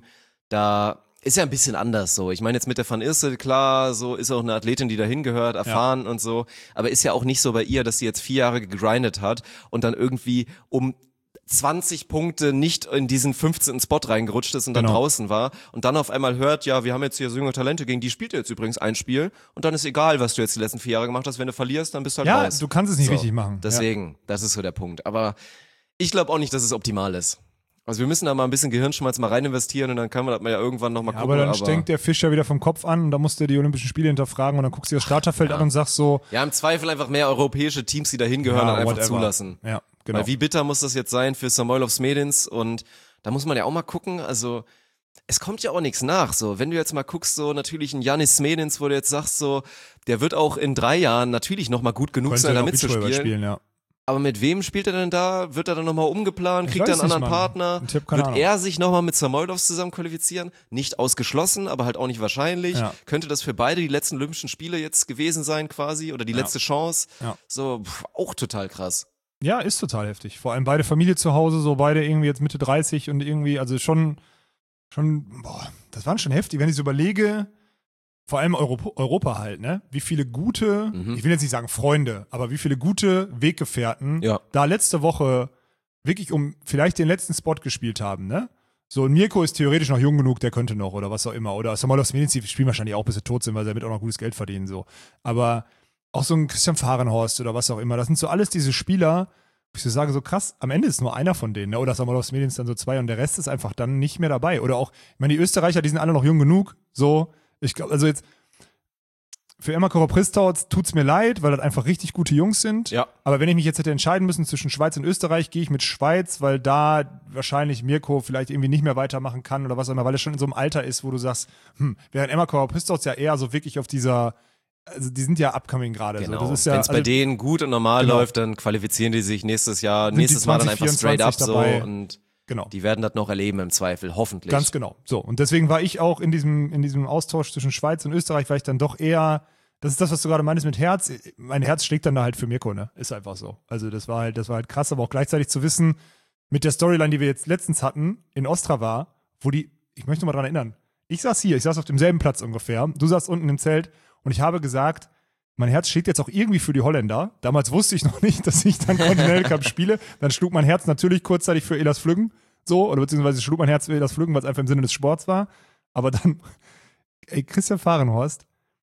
da ist ja ein bisschen anders so. Ich meine jetzt mit der Van Issel, klar, so ist auch eine Athletin, die dahin gehört, erfahren und so, aber ist ja auch nicht so bei ihr, dass sie jetzt vier Jahre gegrindet hat und dann irgendwie um zwanzig Punkte nicht in diesen fünfzehnten Spot reingerutscht ist und dann Genau. draußen war und dann auf einmal hört, ja, wir haben jetzt hier so junge Talente, gegen die spielt ihr jetzt übrigens ein Spiel und dann ist egal, was du jetzt die letzten vier Jahre gemacht hast, wenn du verlierst, dann bist du halt ja, raus. du kannst es nicht So, richtig machen. Deswegen, das ist so der Punkt. Aber ich glaube auch nicht, dass es optimal ist. Also wir müssen da mal ein bisschen Gehirnschmalz mal rein investieren und dann kann man das mal ja irgendwann nochmal Ja, gucken. aber dann stinkt der Fisch ja wieder vom Kopf an und da musst du die Olympischen Spiele hinterfragen und dann guckst du dir das Starterfeld an und sagst so, ja, im Zweifel einfach mehr europäische Teams, die da hingehören, ja, dann einfach whatever. zulassen. Ja, genau. Weil wie bitter muss das jetzt sein für Samoilov Smedins und da muss man ja auch mal gucken, also es kommt ja auch nichts nach, so, wenn du jetzt mal guckst, so natürlich ein Janis Smedins, wo du jetzt sagst, so, der wird auch in drei Jahren natürlich nochmal gut genug Könnte sein, da noch Beachvolleyball mitzuspielen, spielen, ja. aber mit wem spielt er denn da? Wird er dann nochmal umgeplant? Ich Kriegt er weiß einen anderen nicht, Mann. Partner? Ich hab keine Wird Ahnung. er sich nochmal mit Samoilovs zusammen qualifizieren? Nicht ausgeschlossen, aber halt auch nicht wahrscheinlich. Ja. Könnte das für beide die letzten Olympischen Spiele jetzt gewesen sein quasi oder die Ja. letzte Chance? Ja. So, pff, auch total krass. Ja, ist total heftig. Vor allem beide Familie zu Hause, so beide irgendwie jetzt Mitte dreißig und irgendwie, also schon, schon, boah, das waren schon heftig, wenn ich so überlege, vor allem Europa, Europa halt, ne? Wie viele gute, Mhm. ich will jetzt nicht sagen Freunde, aber wie viele gute Weggefährten Ja. da letzte Woche wirklich um vielleicht den letzten Spot gespielt haben, ne? So, und Mirko ist theoretisch noch jung genug, der könnte noch oder was auch immer. Oder Samoilov Smedins, die spielen wahrscheinlich auch, bis sie tot sind, weil sie damit auch noch gutes Geld verdienen, so. Aber auch so ein Christian Fahrenhorst oder was auch immer, das sind so alles diese Spieler, wo ich so sage, so krass, am Ende ist nur einer von denen, ne? Oder Samoilov Smedins dann so zwei und der Rest ist einfach dann nicht mehr dabei. Oder auch, ich meine, die Österreicher, die sind alle noch jung genug, so. Ich glaube, also jetzt, für Emma Korop-Pristau tut's mir leid, weil das einfach richtig gute Jungs sind. Ja. Aber wenn ich mich jetzt hätte entscheiden müssen zwischen Schweiz und Österreich, gehe ich mit Schweiz, weil da wahrscheinlich Mirko vielleicht irgendwie nicht mehr weitermachen kann oder was auch immer, weil er schon in so einem Alter ist, wo du sagst, hm, während Emma Korop-Pristau ja eher so wirklich auf dieser also die sind ja upcoming gerade. Genau. So. Das ist ja, Wenn es bei also, denen gut und normal genau. läuft, dann qualifizieren die sich nächstes Jahr, Sind nächstes die Mal dann einfach zwanzig straight up vierundzwanzig dabei. so und genau. die werden das noch erleben im Zweifel, hoffentlich. Ganz genau. So, und deswegen war ich auch in diesem, in diesem Austausch zwischen Schweiz und Österreich, war ich dann doch eher, das ist das, was du gerade meintest mit Herz. Mein Herz schlägt dann da halt für Mirko, ne? Ist einfach so. Also das war halt, das war halt krass, aber auch gleichzeitig zu wissen, mit der Storyline, die wir jetzt letztens hatten, in Ostrava, wo die, ich möchte mal dran erinnern, ich saß hier, ich saß auf demselben Platz ungefähr, du saßt unten im Zelt und ich habe gesagt, mein Herz schlägt jetzt auch irgendwie für die Holländer. Damals wusste ich noch nicht, dass ich dann Continental Cup spiele. Dann schlug mein Herz natürlich kurzzeitig für Elas Flüggen, so, oder beziehungsweise schlug mein Herz für Elas Flüggen, weil es einfach im Sinne des Sports war. Aber dann, ey, Christian Fahrenhorst,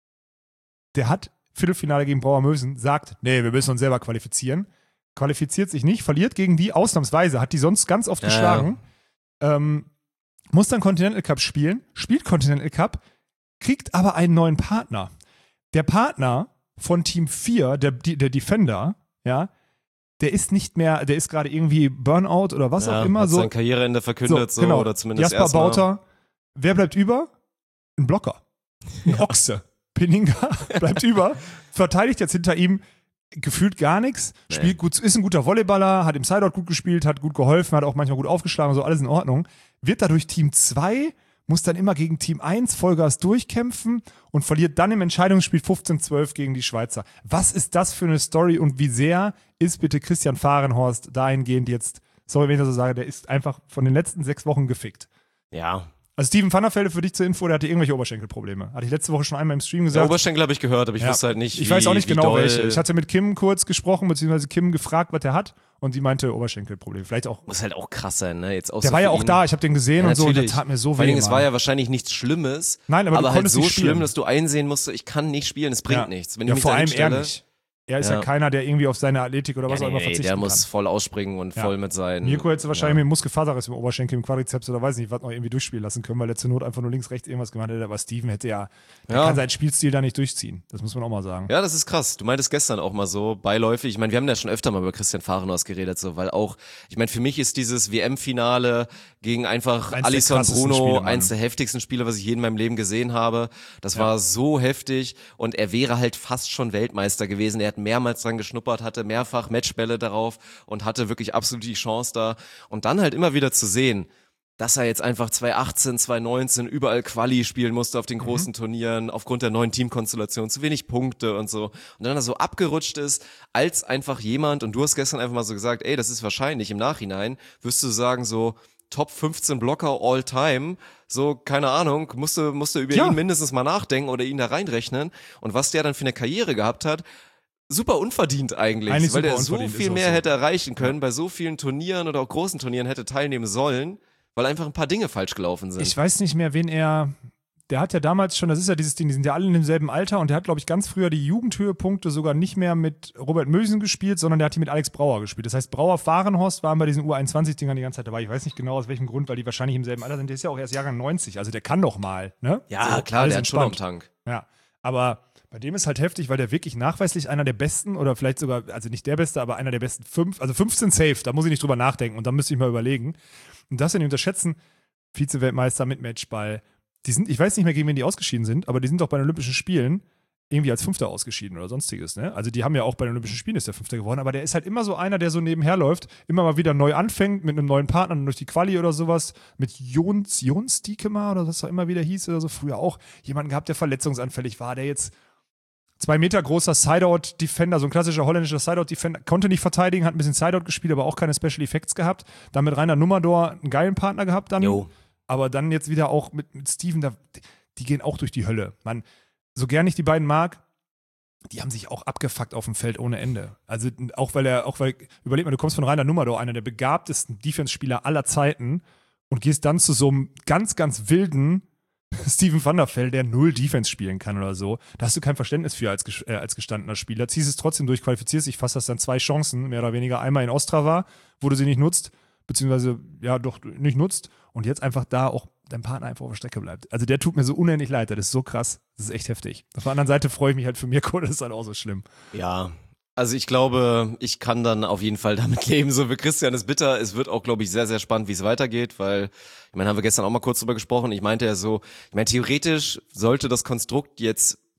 der hat Viertelfinale gegen Brauer Mösen, sagt, nee, wir müssen uns selber qualifizieren. Qualifiziert sich nicht, verliert gegen die ausnahmsweise, hat die sonst ganz oft Ja, geschlagen. Ähm, muss dann Continental Cup spielen, spielt Continental Cup, kriegt aber einen neuen Partner. Der Partner von Team vier, der, der Defender, ja, der ist nicht mehr, der ist gerade irgendwie Burnout oder was ja, auch immer. hat So sein Karriereende verkündet so, genau. oder zumindest Jasper erstmal. Bauter. Wer bleibt über? Ein Blocker. Ein Ochse. Peninga bleibt über, verteidigt jetzt hinter ihm gefühlt gar nichts, Nee. spielt gut, ist ein guter Volleyballer, hat im Sideout gut gespielt, hat gut geholfen, hat auch manchmal gut aufgeschlagen, so alles in Ordnung. Wird dadurch Team zwei, muss dann immer gegen Team eins Vollgas durchkämpfen und verliert dann im Entscheidungsspiel fünfzehn zwölf gegen die Schweizer. Was ist das für eine Story und wie sehr ist bitte Christian Fahrenhorst dahingehend jetzt, sorry, wenn ich das so sage, der ist einfach von den letzten sechs Wochen gefickt. Ja. Also Steven Van der Velde, für dich zur Info, der hatte irgendwelche Oberschenkelprobleme. Hatte ich letzte Woche schon einmal im Stream Der gesagt. Oberschenkel habe ich gehört, aber ich Ja. wusste halt nicht, wie Ich weiß auch nicht wie genau doll. welche. Ich hatte mit Kim kurz gesprochen, beziehungsweise Kim gefragt, was der hat. Und sie meinte Oberschenkelprobleme. Vielleicht auch. Muss halt auch krass sein, ne? Jetzt auch Der so war ja für auch ihn. da, ich habe den gesehen Ja, und so. Und der natürlich. tat mir so Vor allen weh. Dingen, es war Mann. ja wahrscheinlich nichts Schlimmes. Nein, aber du halt konntest so nicht schlimm, spielen. dass du einsehen musst, ich kann nicht spielen, es bringt Ja. nichts. Wenn Ja, ich mich vor da allem er hinstelle, nicht. Er ist ja. Ja. keiner, der irgendwie auf seine Athletik oder was ja, auch nee, immer nee, verzichten der kann. muss voll ausspringen und Ja. voll mit sein. Mirko hätte wahrscheinlich mit dem Muskelfaserriss im Oberschenkel, im Quadrizeps oder weiß nicht, was noch irgendwie durchspielen lassen können, weil er zur Not einfach nur links, rechts irgendwas gemacht hätte. Aber Steven hätte ja, der Ja. kann seinen Spielstil da nicht durchziehen. Das muss man auch mal sagen. Ja, das ist krass. Du meintest gestern auch mal so beiläufig. Ich meine, wir haben ja schon öfter mal über Christian Fahrenhorst geredet, so, weil auch, ich meine, für mich ist dieses W M-Finale gegen einfach Eins der Alisson krassesten Bruno Spiele, Mann. eins der heftigsten Spiele, was ich je in meinem Leben gesehen habe. Das war so heftig und er wäre halt fast schon Weltmeister gewesen. Er hat mehrmals dran geschnuppert, hatte mehrfach Matchbälle darauf und hatte wirklich absolut die Chance da. Und dann halt immer wieder zu sehen, dass er jetzt einfach zwanzig achtzehn, zwanzig neunzehn überall Quali spielen musste auf den großen Mhm. Turnieren, aufgrund der neuen Teamkonstellation, zu wenig Punkte und so. Und dann er so abgerutscht ist, als einfach jemand, und du hast gestern einfach mal so gesagt, ey, das ist wahrscheinlich im Nachhinein, wirst du sagen so, Top fünfzehn Blocker all time, so, keine Ahnung, musste, musste über Ja. ihn mindestens mal nachdenken oder ihn da reinrechnen. Und was der dann für eine Karriere gehabt hat, super unverdient eigentlich, Eigentlich weil super der so unverdient, viel ist auch mehr so. hätte erreichen können, bei so vielen Turnieren oder auch großen Turnieren hätte teilnehmen sollen, weil einfach ein paar Dinge falsch gelaufen sind. Ich weiß nicht mehr, wen er. Der hat ja damals schon, das ist ja dieses Ding, die sind ja alle in demselben Alter und der hat, glaube ich, ganz früher die Jugendhöhepunkte sogar nicht mehr mit Robert Mösen gespielt, sondern der hat die mit Alex Brauer gespielt. Das heißt, Brauer Fahrenhorst waren bei diesen U einundzwanzig-Dingern die ganze Zeit dabei. Ich weiß nicht genau aus welchem Grund, weil die wahrscheinlich im selben Alter sind. Der ist ja auch erst Jahrgang neunzig, also der kann doch mal, ne? ja, So, klar, alles der hat schon am entspannt. Tank. Ja, aber bei dem ist halt heftig, weil der wirklich nachweislich einer der besten oder vielleicht sogar, also nicht der Beste, aber einer der besten fünf, also fünfzehn safe, da muss ich nicht drüber nachdenken und da müsste ich mal überlegen. Und das ja nicht unterschätzen, Vize-Weltmeister mit Matchball, die sind, ich weiß nicht mehr, gegen wen die ausgeschieden sind, aber die sind doch bei den Olympischen Spielen irgendwie als Fünfter ausgeschieden oder sonstiges, ne? Also die haben ja auch bei den Olympischen Spielen ist der Fünfter geworden, aber der ist halt immer so einer, der so nebenher läuft, immer mal wieder neu anfängt mit einem neuen Partner durch die Quali oder sowas, mit Jons, Jons Diekemar oder was auch immer wieder hieß oder so, früher auch jemanden gehabt, der verletzungsanfällig war, der jetzt zwei Meter großer Sideout-Defender, so ein klassischer holländischer Sideout-Defender, konnte nicht verteidigen, hat ein bisschen Sideout gespielt, aber auch keine Special Effects gehabt, dann mit Rainer Nummerdor einen geilen Partner gehabt dann. Jo. Aber dann jetzt wieder auch mit, mit Steven, da, die gehen auch durch die Hölle. Man, so gern ich die beiden mag, die haben sich auch abgefuckt auf dem Feld ohne Ende. Also auch weil er, auch weil, überleg mal, du kommst von Rainer Nummerdor, einer der begabtesten Defense-Spieler aller Zeiten und gehst dann zu so einem ganz, ganz wilden Steven Van der Velde, der null Defense spielen kann oder so. Da hast du kein Verständnis für als, äh, als gestandener Spieler. Ziehst es trotzdem durch, qualifizierst dich, fast hast dann zwei Chancen, mehr oder weniger. Einmal in Ostrava, wo du sie nicht nutzt, beziehungsweise, ja, doch nicht nutzt und jetzt einfach da auch dein Partner einfach auf der Strecke bleibt. Also der tut mir so unendlich leid, das ist so krass, das ist echt heftig. Auf der anderen Seite freue ich mich halt für Mirko, das ist halt auch so schlimm. Ja, also ich glaube, ich kann dann auf jeden Fall damit leben, so wie Christian ist bitter. Es wird auch, glaube ich, sehr, sehr spannend, wie es weitergeht, weil, ich meine, haben wir gestern auch mal kurz drüber gesprochen, ich meinte ja so, ich meine, theoretisch sollte das Konstrukt jetzt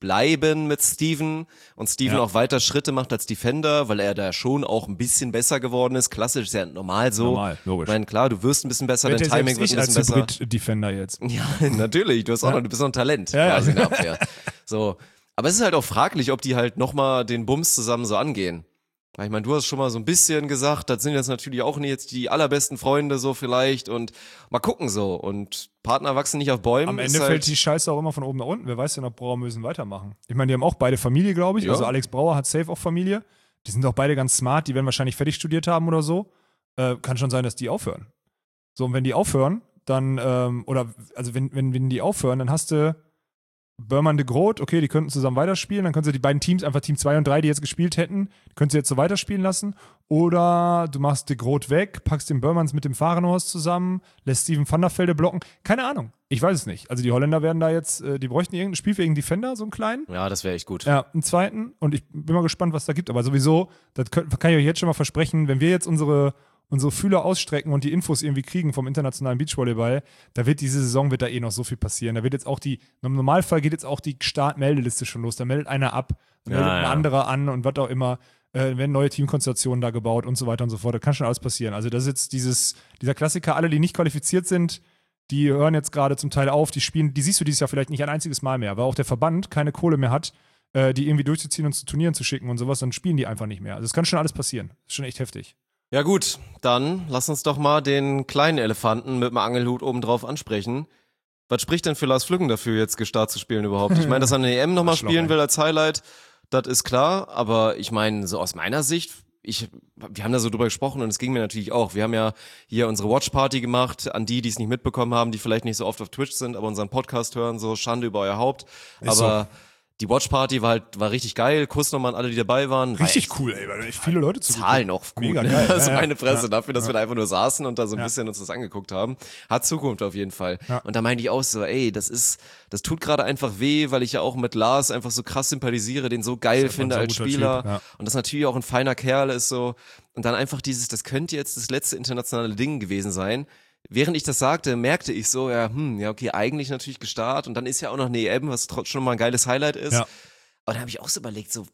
bleiben mit Steven und Steven Ja. auch weiter Schritte macht als Defender, weil er da schon auch ein bisschen besser geworden ist. Klassisch ist ja normal so. Normal, logisch. Ich meine, klar, du wirst ein bisschen besser, dein Wird ja Timing selbst wird ich ein als bisschen besser. Hybrid-Defender jetzt. Ja, natürlich. Du hast auch Ja. noch, du bist noch ein Talent Ja, ja. quasi in der Abwehr. So. Aber es ist halt auch fraglich, ob die halt nochmal den Bums zusammen so angehen. Weil ich meine, du hast schon mal so ein bisschen gesagt, das sind jetzt natürlich auch nicht jetzt die allerbesten Freunde so vielleicht und mal gucken so. Und Partner wachsen nicht auf Bäumen. Am ist Ende halt, fällt die Scheiße auch immer von oben nach unten. Wer weiß denn, ob Brauer müssen weitermachen. Ich meine, die haben auch beide Familie, glaube ich. Ja. Also Alex Brauer hat safe auch Familie. Die sind auch beide ganz smart. Die werden wahrscheinlich fertig studiert haben oder so. Äh, kann schon sein, dass die aufhören. So, und wenn die aufhören, dann, ähm, oder, also wenn, wenn, wenn die aufhören, dann hast du Berman de Groot, okay, die könnten zusammen weiterspielen, dann können sie die beiden Teams, einfach Team zwei und drei, die jetzt gespielt hätten, könntest du jetzt so weiterspielen lassen. Oder du machst de Groot weg, packst den Bermans mit dem Fahrenhorst zusammen, lässt Steven van der Velde blocken. Keine Ahnung, ich weiß es nicht. Also die Holländer werden da jetzt, äh, die bräuchten irgendeinen spielfähigen Defender, so einen kleinen. Ja, das wäre echt gut. Ja, einen zweiten. Und ich bin mal gespannt, was da gibt. Aber sowieso, das könnt, kann ich euch jetzt schon mal versprechen, wenn wir jetzt unsere unsere Fühler ausstrecken und die Infos irgendwie kriegen vom internationalen Beachvolleyball, da wird diese Saison, wird da eh noch so viel passieren. Da wird jetzt auch die, im Normalfall geht jetzt auch die Start-Meldeliste schon los. Da meldet einer ab, Ja, meldet ein ja. anderer an und was auch immer. Äh, werden neue Teamkonstellationen da gebaut und so weiter und so fort. Da kann schon alles passieren. Also das ist jetzt dieses, dieser Klassiker, alle, die nicht qualifiziert sind, die hören jetzt gerade zum Teil auf, die spielen, die siehst du dieses Jahr vielleicht nicht ein einziges Mal mehr, weil auch der Verband keine Kohle mehr hat, äh, die irgendwie durchzuziehen und zu Turnieren zu schicken und sowas, dann spielen die einfach nicht mehr. Also es kann schon alles passieren. Das ist schon echt heftig. Ja gut, dann lass uns doch mal den kleinen Elefanten mit dem Angelhut obendrauf ansprechen. Was spricht denn für Lars Flüggen dafür, jetzt Gestart zu spielen überhaupt? Ich meine, dass er eine E M nochmal Arschloch, spielen ey. will als Highlight, das ist klar. Aber ich meine, so aus meiner Sicht, ich, wir haben da so drüber gesprochen und es ging mir natürlich auch. Wir haben ja hier unsere Watchparty gemacht, an die, die es nicht mitbekommen haben, die vielleicht nicht so oft auf Twitch sind, aber unseren Podcast hören, so Schande über euer Haupt. Ist aber die Watchparty war halt, war richtig geil. Kuss nochmal an alle, die dabei waren. War echt cool, ey, weil echt viele Leute zu Zahlen auch gut. Mega ne? geil. Also Ja, ja. meine Fresse Ja. dafür, dass Ja. wir da einfach nur saßen und da so ein Ja. bisschen uns das angeguckt haben. Hat Zukunft auf jeden Fall. Ja. Und da meinte ich auch so, ey, das ist, das tut gerade einfach weh, weil ich ja auch mit Lars einfach so krass sympathisiere, den so geil Ist einfach finde ein als sauguter Spieler. Typ, ja. Und das natürlich auch ein feiner Kerl ist so. Und dann einfach dieses, das könnte jetzt das letzte internationale Ding gewesen sein. Während ich das sagte, merkte ich so, ja, hm, ja, okay, eigentlich natürlich gestartet. Und dann ist ja auch noch eine E M, was trotzdem schon mal ein geiles Highlight ist. Ja. Und da habe ich auch so überlegt, so,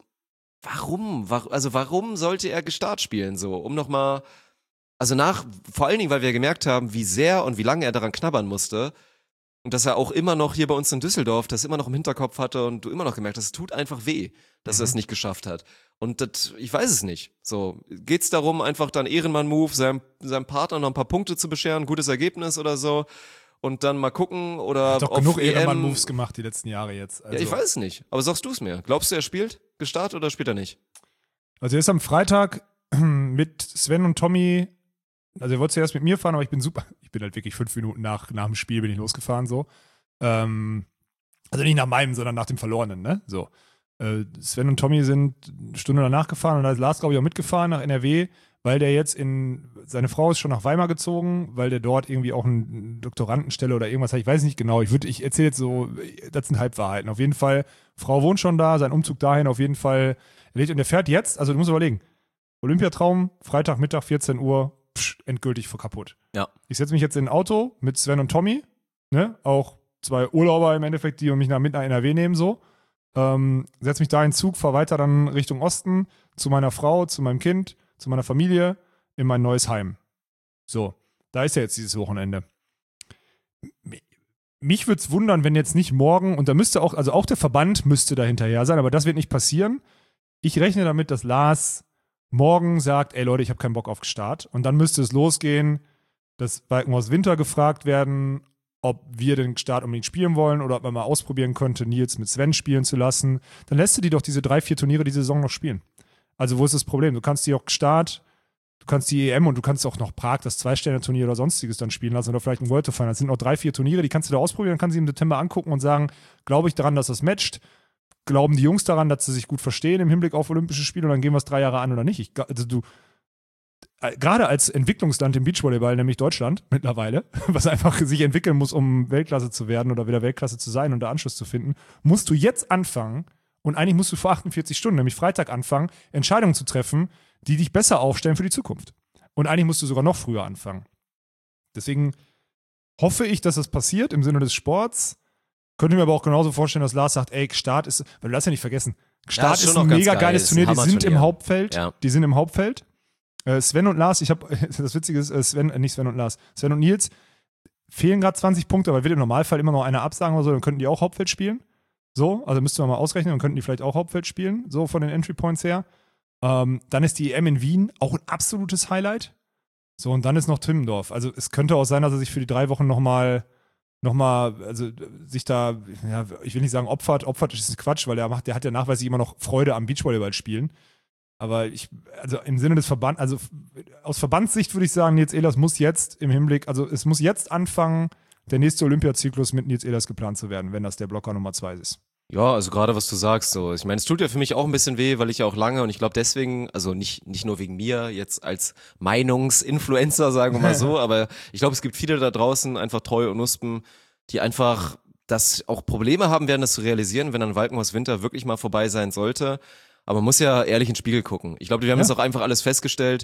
warum? Wa- Also warum sollte er Gestart spielen? So, um nochmal, also nach, vor allen Dingen, weil wir gemerkt haben, wie sehr und wie lange er daran knabbern musste. Und dass er auch immer noch hier bei uns in Düsseldorf das immer noch im Hinterkopf hatte und du immer noch gemerkt hast, es tut einfach weh, dass Mhm. er es nicht geschafft hat. Und das, ich weiß es nicht. So, geht's darum, einfach dann Ehrenmann-Move, seinem, seinem Partner noch ein paar Punkte zu bescheren, gutes Ergebnis oder so. Und dann mal gucken oder Hat doch auf genug E M Ehrenmann-Moves gemacht die letzten Jahre jetzt. Also, Ja, ich weiß es nicht. Aber sagst du es mir? Glaubst du, er spielt Gestart oder spielt er nicht? Also er ist am Freitag mit Sven und Tommy, also er wollte zuerst mit mir fahren, aber ich bin super, ich bin halt wirklich fünf Minuten nach, nach dem Spiel bin ich losgefahren, so. Ähm, also nicht nach meinem, sondern nach dem Verlorenen, ne? So. Äh, Sven und Tommy sind eine Stunde danach gefahren und da ist Lars, glaube ich, auch mitgefahren nach N R W, weil der jetzt in, seine Frau ist schon nach Weimar gezogen, weil der dort irgendwie auch eine Doktorandenstelle oder irgendwas hat, ich weiß nicht genau, ich würde, ich erzähle jetzt so, das sind Halbwahrheiten. Auf jeden Fall, Frau wohnt schon da, sein Umzug dahin auf jeden Fall erledigt und der fährt jetzt, also du musst überlegen, Olympiatraum, Freitagmittag, vierzehn Uhr, psch, endgültig vor kaputt. Ja. Ich setze mich jetzt in ein Auto mit Sven und Tommy, ne, auch zwei Urlauber im Endeffekt, die mich nach, mit nach N R W nehmen, so. Ähm, setze mich da in den Zug, fahre weiter dann Richtung Osten, zu meiner Frau, zu meinem Kind, zu meiner Familie, in mein neues Heim. So, da ist ja jetzt dieses Wochenende. Mich würde es wundern, wenn jetzt nicht morgen, und da müsste auch, also auch der Verband müsste da hinterher sein, aber das wird nicht passieren. Ich rechne damit, dass Lars morgen sagt, ey Leute, ich habe keinen Bock auf Start. Und dann müsste es losgehen, dass Balkenhaus Winter gefragt werden, ob wir den Start unbedingt spielen wollen oder ob man mal ausprobieren könnte, Nils mit Sven spielen zu lassen. Dann lässt du die doch diese drei, vier Turniere die Saison noch spielen. Also wo ist das Problem? Du kannst die auch Start, du kannst die E M und du kannst auch noch Prag, das Zwei-Sterne-Turnier oder sonstiges dann spielen lassen oder vielleicht ein World to Final. Das sind noch drei, vier Turniere, die kannst du da ausprobieren, dann kannst du sie im September angucken und sagen, glaube ich daran, dass das matcht? Glauben die Jungs daran, dass sie sich gut verstehen im Hinblick auf Olympische Spiele und dann gehen wir es drei Jahre an oder nicht? Ich, also du, äh, gerade als Entwicklungsland im Beachvolleyball, nämlich Deutschland mittlerweile, was einfach sich entwickeln muss, um Weltklasse zu werden oder wieder Weltklasse zu sein und da Anschluss zu finden, musst du jetzt anfangen und eigentlich musst du vor achtundvierzig Stunden, nämlich Freitag anfangen, Entscheidungen zu treffen, die dich besser aufstellen für die Zukunft. Und eigentlich musst du sogar noch früher anfangen. Deswegen hoffe ich, dass das passiert im Sinne des Sports. Könnte mir aber auch genauso vorstellen, dass Lars sagt, ey, Start ist, weil du darfst ja nicht vergessen, Start ist schon ist noch ein ganz mega geil, geiles ist Turnier, ein die sind im Hammerturnier. Hauptfeld, Ja. die sind im Hauptfeld. Äh, Sven und Lars, ich habe, das Witzige ist, äh, Sven, äh, nicht Sven und Lars, Sven und Nils fehlen gerade zwanzig Punkte, aber wird im Normalfall immer noch einer absagen oder so, dann könnten die auch Hauptfeld spielen. So, also müssten wir mal ausrechnen, dann könnten die vielleicht auch Hauptfeld spielen, so von den Entry Points her. Ähm, dann ist die E M in Wien auch ein absolutes Highlight. So, und dann ist noch Timmendorf. Also es könnte auch sein, dass er sich für die drei Wochen nochmal nochmal, also sich da, ja, ich will nicht sagen opfert, opfert ist Quatsch, weil der macht, der hat ja nachweislich immer noch Freude am Beachvolleyball spielen. Aber ich, also im Sinne des Verbands, also aus Verbandssicht würde ich sagen, Nils Ehlers muss jetzt im Hinblick, also es muss jetzt anfangen, der nächste Olympiazyklus mit Nils Ehlers geplant zu werden, wenn das der Blocker Nummer zwei ist. Ja, also gerade was du sagst, so. Ich meine, es tut ja für mich auch ein bisschen weh, weil ich ja auch lange und ich glaube deswegen, also nicht nicht nur wegen mir jetzt als Meinungsinfluencer, sagen wir mal so, aber ich glaube, es gibt viele da draußen, einfach treue und Nuspen, die einfach das auch Probleme haben werden, das zu realisieren, wenn dann Walkenhorst Winter wirklich mal vorbei sein sollte. Aber man muss ja ehrlich in den Spiegel gucken. Ich glaube, wir haben Ja. jetzt auch einfach alles festgestellt.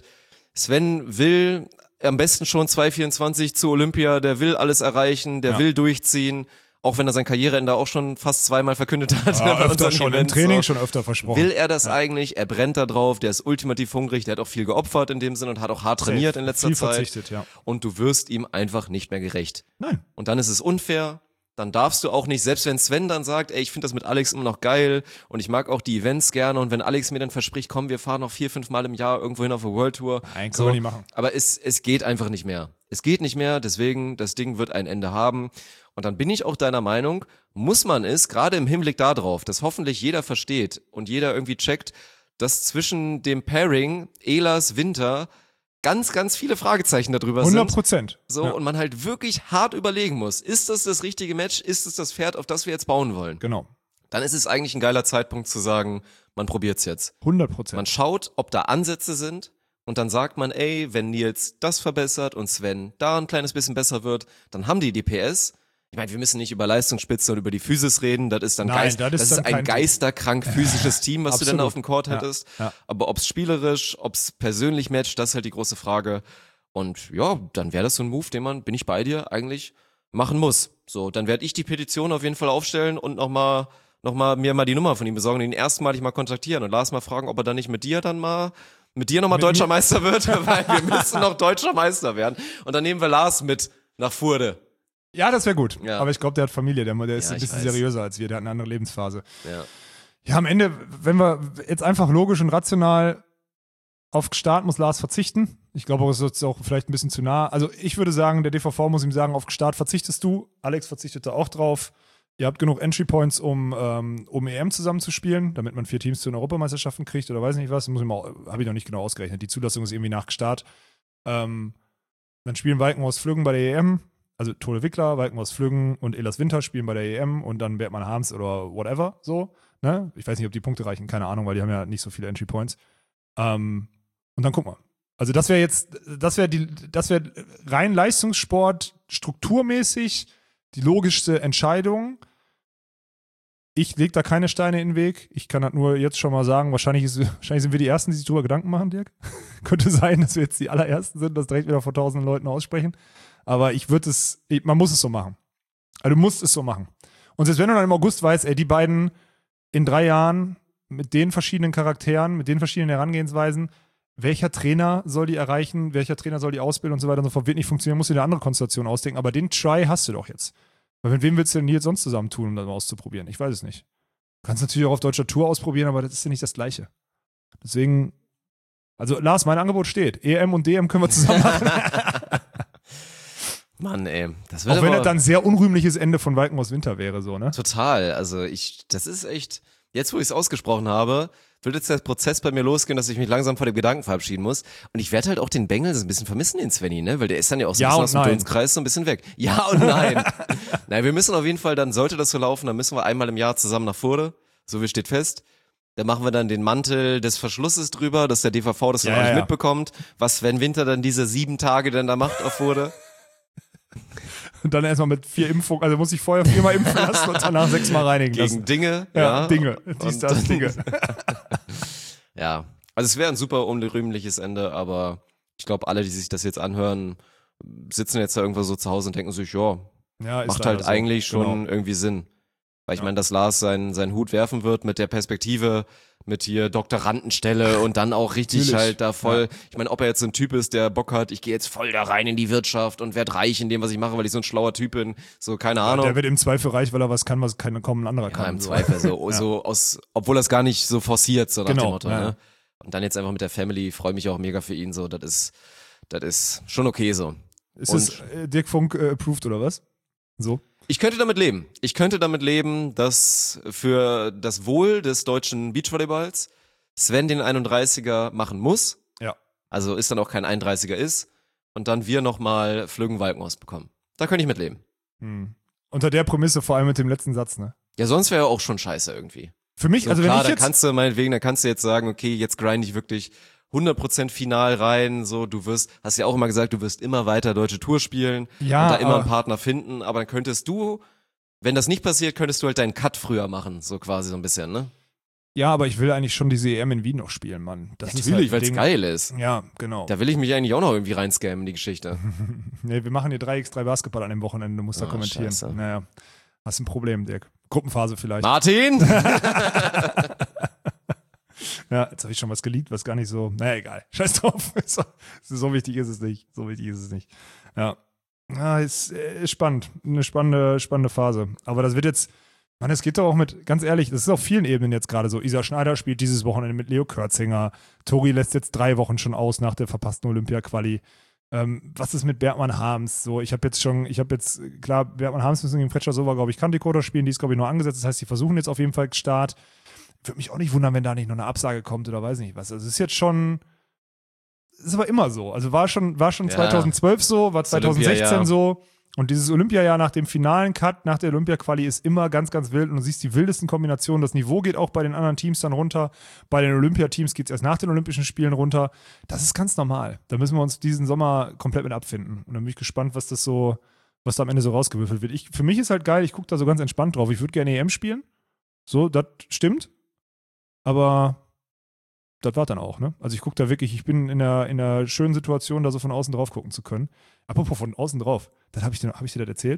Sven will am besten schon zwanzig vierundzwanzig zu Olympia, der will alles erreichen, der Ja. will durchziehen. Auch wenn er sein Karriereende auch schon fast zweimal verkündet hat. Ja, bei öfter unseren schon, im Events, Training so. schon öfter versprochen. Will er das eigentlich? Er brennt da drauf, der ist ultimativ hungrig, der hat auch viel geopfert in dem Sinne und hat auch hart trainiert in letzter Viel Zeit. verzichtet, ja. Und du wirst ihm einfach nicht mehr gerecht. Nein. Und dann ist es unfair. Dann darfst du auch nicht, selbst wenn Sven dann sagt, ey, ich finde das mit Alex immer noch geil und ich mag auch die Events gerne und wenn Alex mir dann verspricht, komm, wir fahren noch vier, fünf Mal im Jahr irgendwo hin auf eine World Tour. Nein, können wir nicht machen. Aber es, es geht einfach nicht mehr. Es geht nicht mehr, deswegen, das Ding wird ein Ende haben. Und dann bin ich auch deiner Meinung, muss man es, gerade im Hinblick darauf, dass hoffentlich jeder versteht und jeder irgendwie checkt, dass zwischen dem Pairing Ehlers Winter ganz, ganz viele Fragezeichen darüber hundert sind. Prozent. So, ja. und man halt wirklich hart überlegen muss, ist das das richtige Match? Ist es das Pferd, auf das wir jetzt bauen wollen? Genau. Dann ist es eigentlich ein geiler Zeitpunkt zu sagen, man probiert's jetzt. hundert Prozent. Man schaut, ob da Ansätze sind und dann sagt man, ey, wenn Nils das verbessert und Sven da ein kleines bisschen besser wird, dann haben die die P S. Ich meine, wir müssen nicht über Leistungsspitze und über die Physis reden, das ist dann Nein, Geist, das ist das ist dann ein kein- geisterkrank physisches Team, was du denn da Absolut. auf dem Court Ja, hättest. ja. Aber ob's spielerisch, ob's persönlich matcht, das ist halt die große Frage. Und ja, dann wäre das so ein Move, den man, bin ich bei dir, eigentlich machen muss. So, dann werde ich die Petition auf jeden Fall aufstellen und nochmal noch mal, mir mal die Nummer von ihm besorgen, ihn erstmalig mal kontaktieren und Lars mal fragen, ob er dann nicht mit dir dann mal, mit dir nochmal Mit deutscher mir? Meister wird, weil wir müssen noch deutscher Meister werden. Und dann nehmen wir Lars mit nach Furde. Ja, das wäre gut. Ja. Aber ich glaube, der hat Familie, der, der ist Ja, ein ich bisschen weiß. seriöser als wir, der hat eine andere Lebensphase. Ja. Ja, am Ende, wenn wir jetzt einfach logisch und rational auf Start muss Lars verzichten. Ich glaube, es ist jetzt auch vielleicht ein bisschen zu nah. Also ich würde sagen, der D V V muss ihm sagen, auf Start verzichtest du. Alex verzichtet da auch drauf. Ihr habt genug Entry Points, um, ähm, um E M zusammenzuspielen, damit man vier Teams zu den Europameisterschaften kriegt oder weiß nicht was. Muss ich mal, habe ich noch nicht genau ausgerechnet. Die Zulassung ist irgendwie nach Start. Ähm, dann spielen Walkenhorst Flüggen bei der E M. Also Tole Wickler, Walkenhorst Flüggen und Elas Winter spielen bei der E M und dann Bertmann Harms oder whatever. So. Ne? Ich weiß nicht, ob die Punkte reichen, keine Ahnung, weil die haben ja nicht so viele Entry Points. Ähm, und dann gucken wir. Also das wäre jetzt, das wäre die, das wäre rein Leistungssport, strukturmäßig die logischste Entscheidung. Ich lege da keine Steine in den Weg. Ich kann das nur jetzt schon mal sagen, wahrscheinlich, ist, wahrscheinlich sind wir die Ersten, die sich darüber Gedanken machen, Dirk. Könnte sein, dass wir jetzt die allerersten sind, das direkt wieder vor tausenden Leuten aussprechen. Aber ich würde es, man muss es so machen. Also du musst es so machen. Und selbst wenn du dann im August weißt, ey, die beiden in drei Jahren mit den verschiedenen Charakteren, mit den verschiedenen Herangehensweisen, welcher Trainer soll die erreichen, welcher Trainer soll die ausbilden und so weiter und so fort, wird nicht funktionieren, musst du dir eine andere Konstellation ausdenken, aber den Try hast du doch jetzt. Weil mit wem willst du denn Nils sonst zusammen tun, um das mal auszuprobieren? Ich weiß es nicht. Du kannst natürlich auch auf deutscher Tour ausprobieren, aber das ist ja nicht das Gleiche. Deswegen, also Lars, mein Angebot steht. E M und D M können wir zusammen machen. Mann, ey. Das wird Auch wenn aber das dann ein sehr unrühmliches Ende von Walkenhorst Winter wäre, so, ne? total. Also ich, das ist echt, jetzt wo ich es ausgesprochen habe, wird jetzt der Prozess bei mir losgehen, dass ich mich langsam von dem Gedanken verabschieden muss. Und ich werde halt auch den Bengel so ein bisschen vermissen, den Svenny, ne? Weil der ist dann ja auch so Ja ein bisschen und aus dem nein. Dunstkreis so ein bisschen weg. Ja und nein. Nein, wir müssen auf jeden Fall, dann sollte das so laufen, dann müssen wir einmal im Jahr zusammen nach Furde. So wie steht fest. Da machen wir dann den Mantel des Verschlusses drüber, dass der D V V das dann Ja, auch nicht ja. mitbekommt, was Sven Winter dann diese sieben Tage dann da macht auf Furde. Und dann erstmal mit vier Impfungen, also muss ich vorher viermal impfen lassen und danach sechsmal reinigen Gegen lassen. Dinge. Ja, Ja, Dinge. Dies, Und das, dann- Dinge. Ja, also es wäre ein super unrühmliches Ende, aber ich glaube, alle, die sich das jetzt anhören, sitzen jetzt da irgendwo so zu Hause und denken sich, ja, Ja, ist macht leider halt so. eigentlich schon Genau. irgendwie Sinn. Weil ich meine, dass Lars seinen, seinen Hut werfen wird mit der Perspektive, mit hier Doktorandenstelle und dann auch richtig Natürlich. halt da voll, Ja. ich meine, ob er jetzt so ein Typ ist, der Bock hat, ich gehe jetzt voll da rein in die Wirtschaft und werd reich in dem, was ich mache, weil ich so ein schlauer Typ bin, so keine Ahnung. Der wird im Zweifel reich, weil er was kann, was kein, kaum ein anderer Ja, kann. im so. Zweifel so, so aus, obwohl er es gar nicht so forciert, so nach Genau, dem Motto, ja. ne? Und dann jetzt einfach mit der Family, freue mich auch mega für ihn, so, das ist, das ist schon okay so. Ist Und- das äh, Dirk Funk äh, approved oder was? So. Ich könnte damit leben. Ich könnte damit leben, dass für das Wohl des deutschen Beachvolleyballs Sven den einunddreißiger machen muss. Ja. Also ist dann auch kein einunddreißiger ist. Und dann wir nochmal Flüggen-Walkenhorst bekommen. Da könnte ich mit leben. Hm. Unter der Prämisse, vor allem mit dem letzten Satz, ne? Ja, sonst wäre ja auch schon scheiße irgendwie. Für mich, So, also klar, wenn ich dann jetzt. kannst du meinetwegen, dann kannst du jetzt sagen, okay, jetzt grind ich wirklich hundert Prozent final rein, so, du wirst, hast ja auch immer gesagt, du wirst immer weiter deutsche Tour spielen Ja, und da immer aber- einen Partner finden, aber dann könntest du, wenn das nicht passiert, könntest du halt deinen Cut früher machen, so quasi so ein bisschen, ne? Ja, aber ich will eigentlich schon diese E M in Wien noch spielen, Mann. Das ist Natürlich, halt weil es ein Ding. geil ist. Ja, genau. Da will ich mich eigentlich auch noch irgendwie reinscammen in die Geschichte. Nee, wir machen hier drei gegen drei Basketball an dem Wochenende, du musst da Ah, kommentieren. scheiße. Naja, hast ein Problem, Dirk. Gruppenphase vielleicht. Martin! Ja, jetzt habe ich schon was geleakt, was gar nicht so. Naja, egal. Scheiß drauf. So, so wichtig ist es nicht. So wichtig ist es nicht. Ja. Ja, ist, äh, ist spannend. Eine spannende, spannende Phase. Aber das wird jetzt. Mann, es geht doch auch mit, ganz ehrlich, das ist auf vielen Ebenen jetzt gerade so. Isa Schneider spielt dieses Wochenende mit Leo Kürzinger. Tori lässt jetzt drei Wochen schon aus nach der verpassten Olympia-Quali. Ähm, was ist mit Bergmann Harms? So, ich habe jetzt schon, ich habe jetzt, klar, Bergmann Harms müssen gegen Fretscher Sova, glaube ich, Kanticoder spielen. Die ist, glaube ich, noch angesetzt. Das heißt, die versuchen jetzt auf jeden Fall Start. Würde mich auch nicht wundern, wenn da nicht noch eine Absage kommt oder weiß nicht was. Also, es ist jetzt schon, ist aber immer so. Also, war schon, war schon Ja. zweitausendzwölf so, war Das zweitausendsechzehn Olympiajahr. so. Und dieses Olympiajahr nach dem finalen Cut, nach der Olympia-Quali ist immer ganz, ganz wild. Und du siehst die wildesten Kombinationen. Das Niveau geht auch bei den anderen Teams dann runter. Bei den Olympiateams geht es erst nach den Olympischen Spielen runter. Das ist ganz normal. Da müssen wir uns diesen Sommer komplett mit abfinden. Und dann bin ich gespannt, was das so, was da am Ende so rausgewürfelt wird. Ich, für mich ist halt geil, ich gucke da so ganz entspannt drauf. Ich würde gerne E M spielen. So, das stimmt. Aber das war dann auch, ne? Also ich gucke da wirklich, ich bin in einer, in einer schönen Situation, da so von außen drauf gucken zu können. Apropos von außen drauf, das habe ich, dir- hab ich dir das erzählt?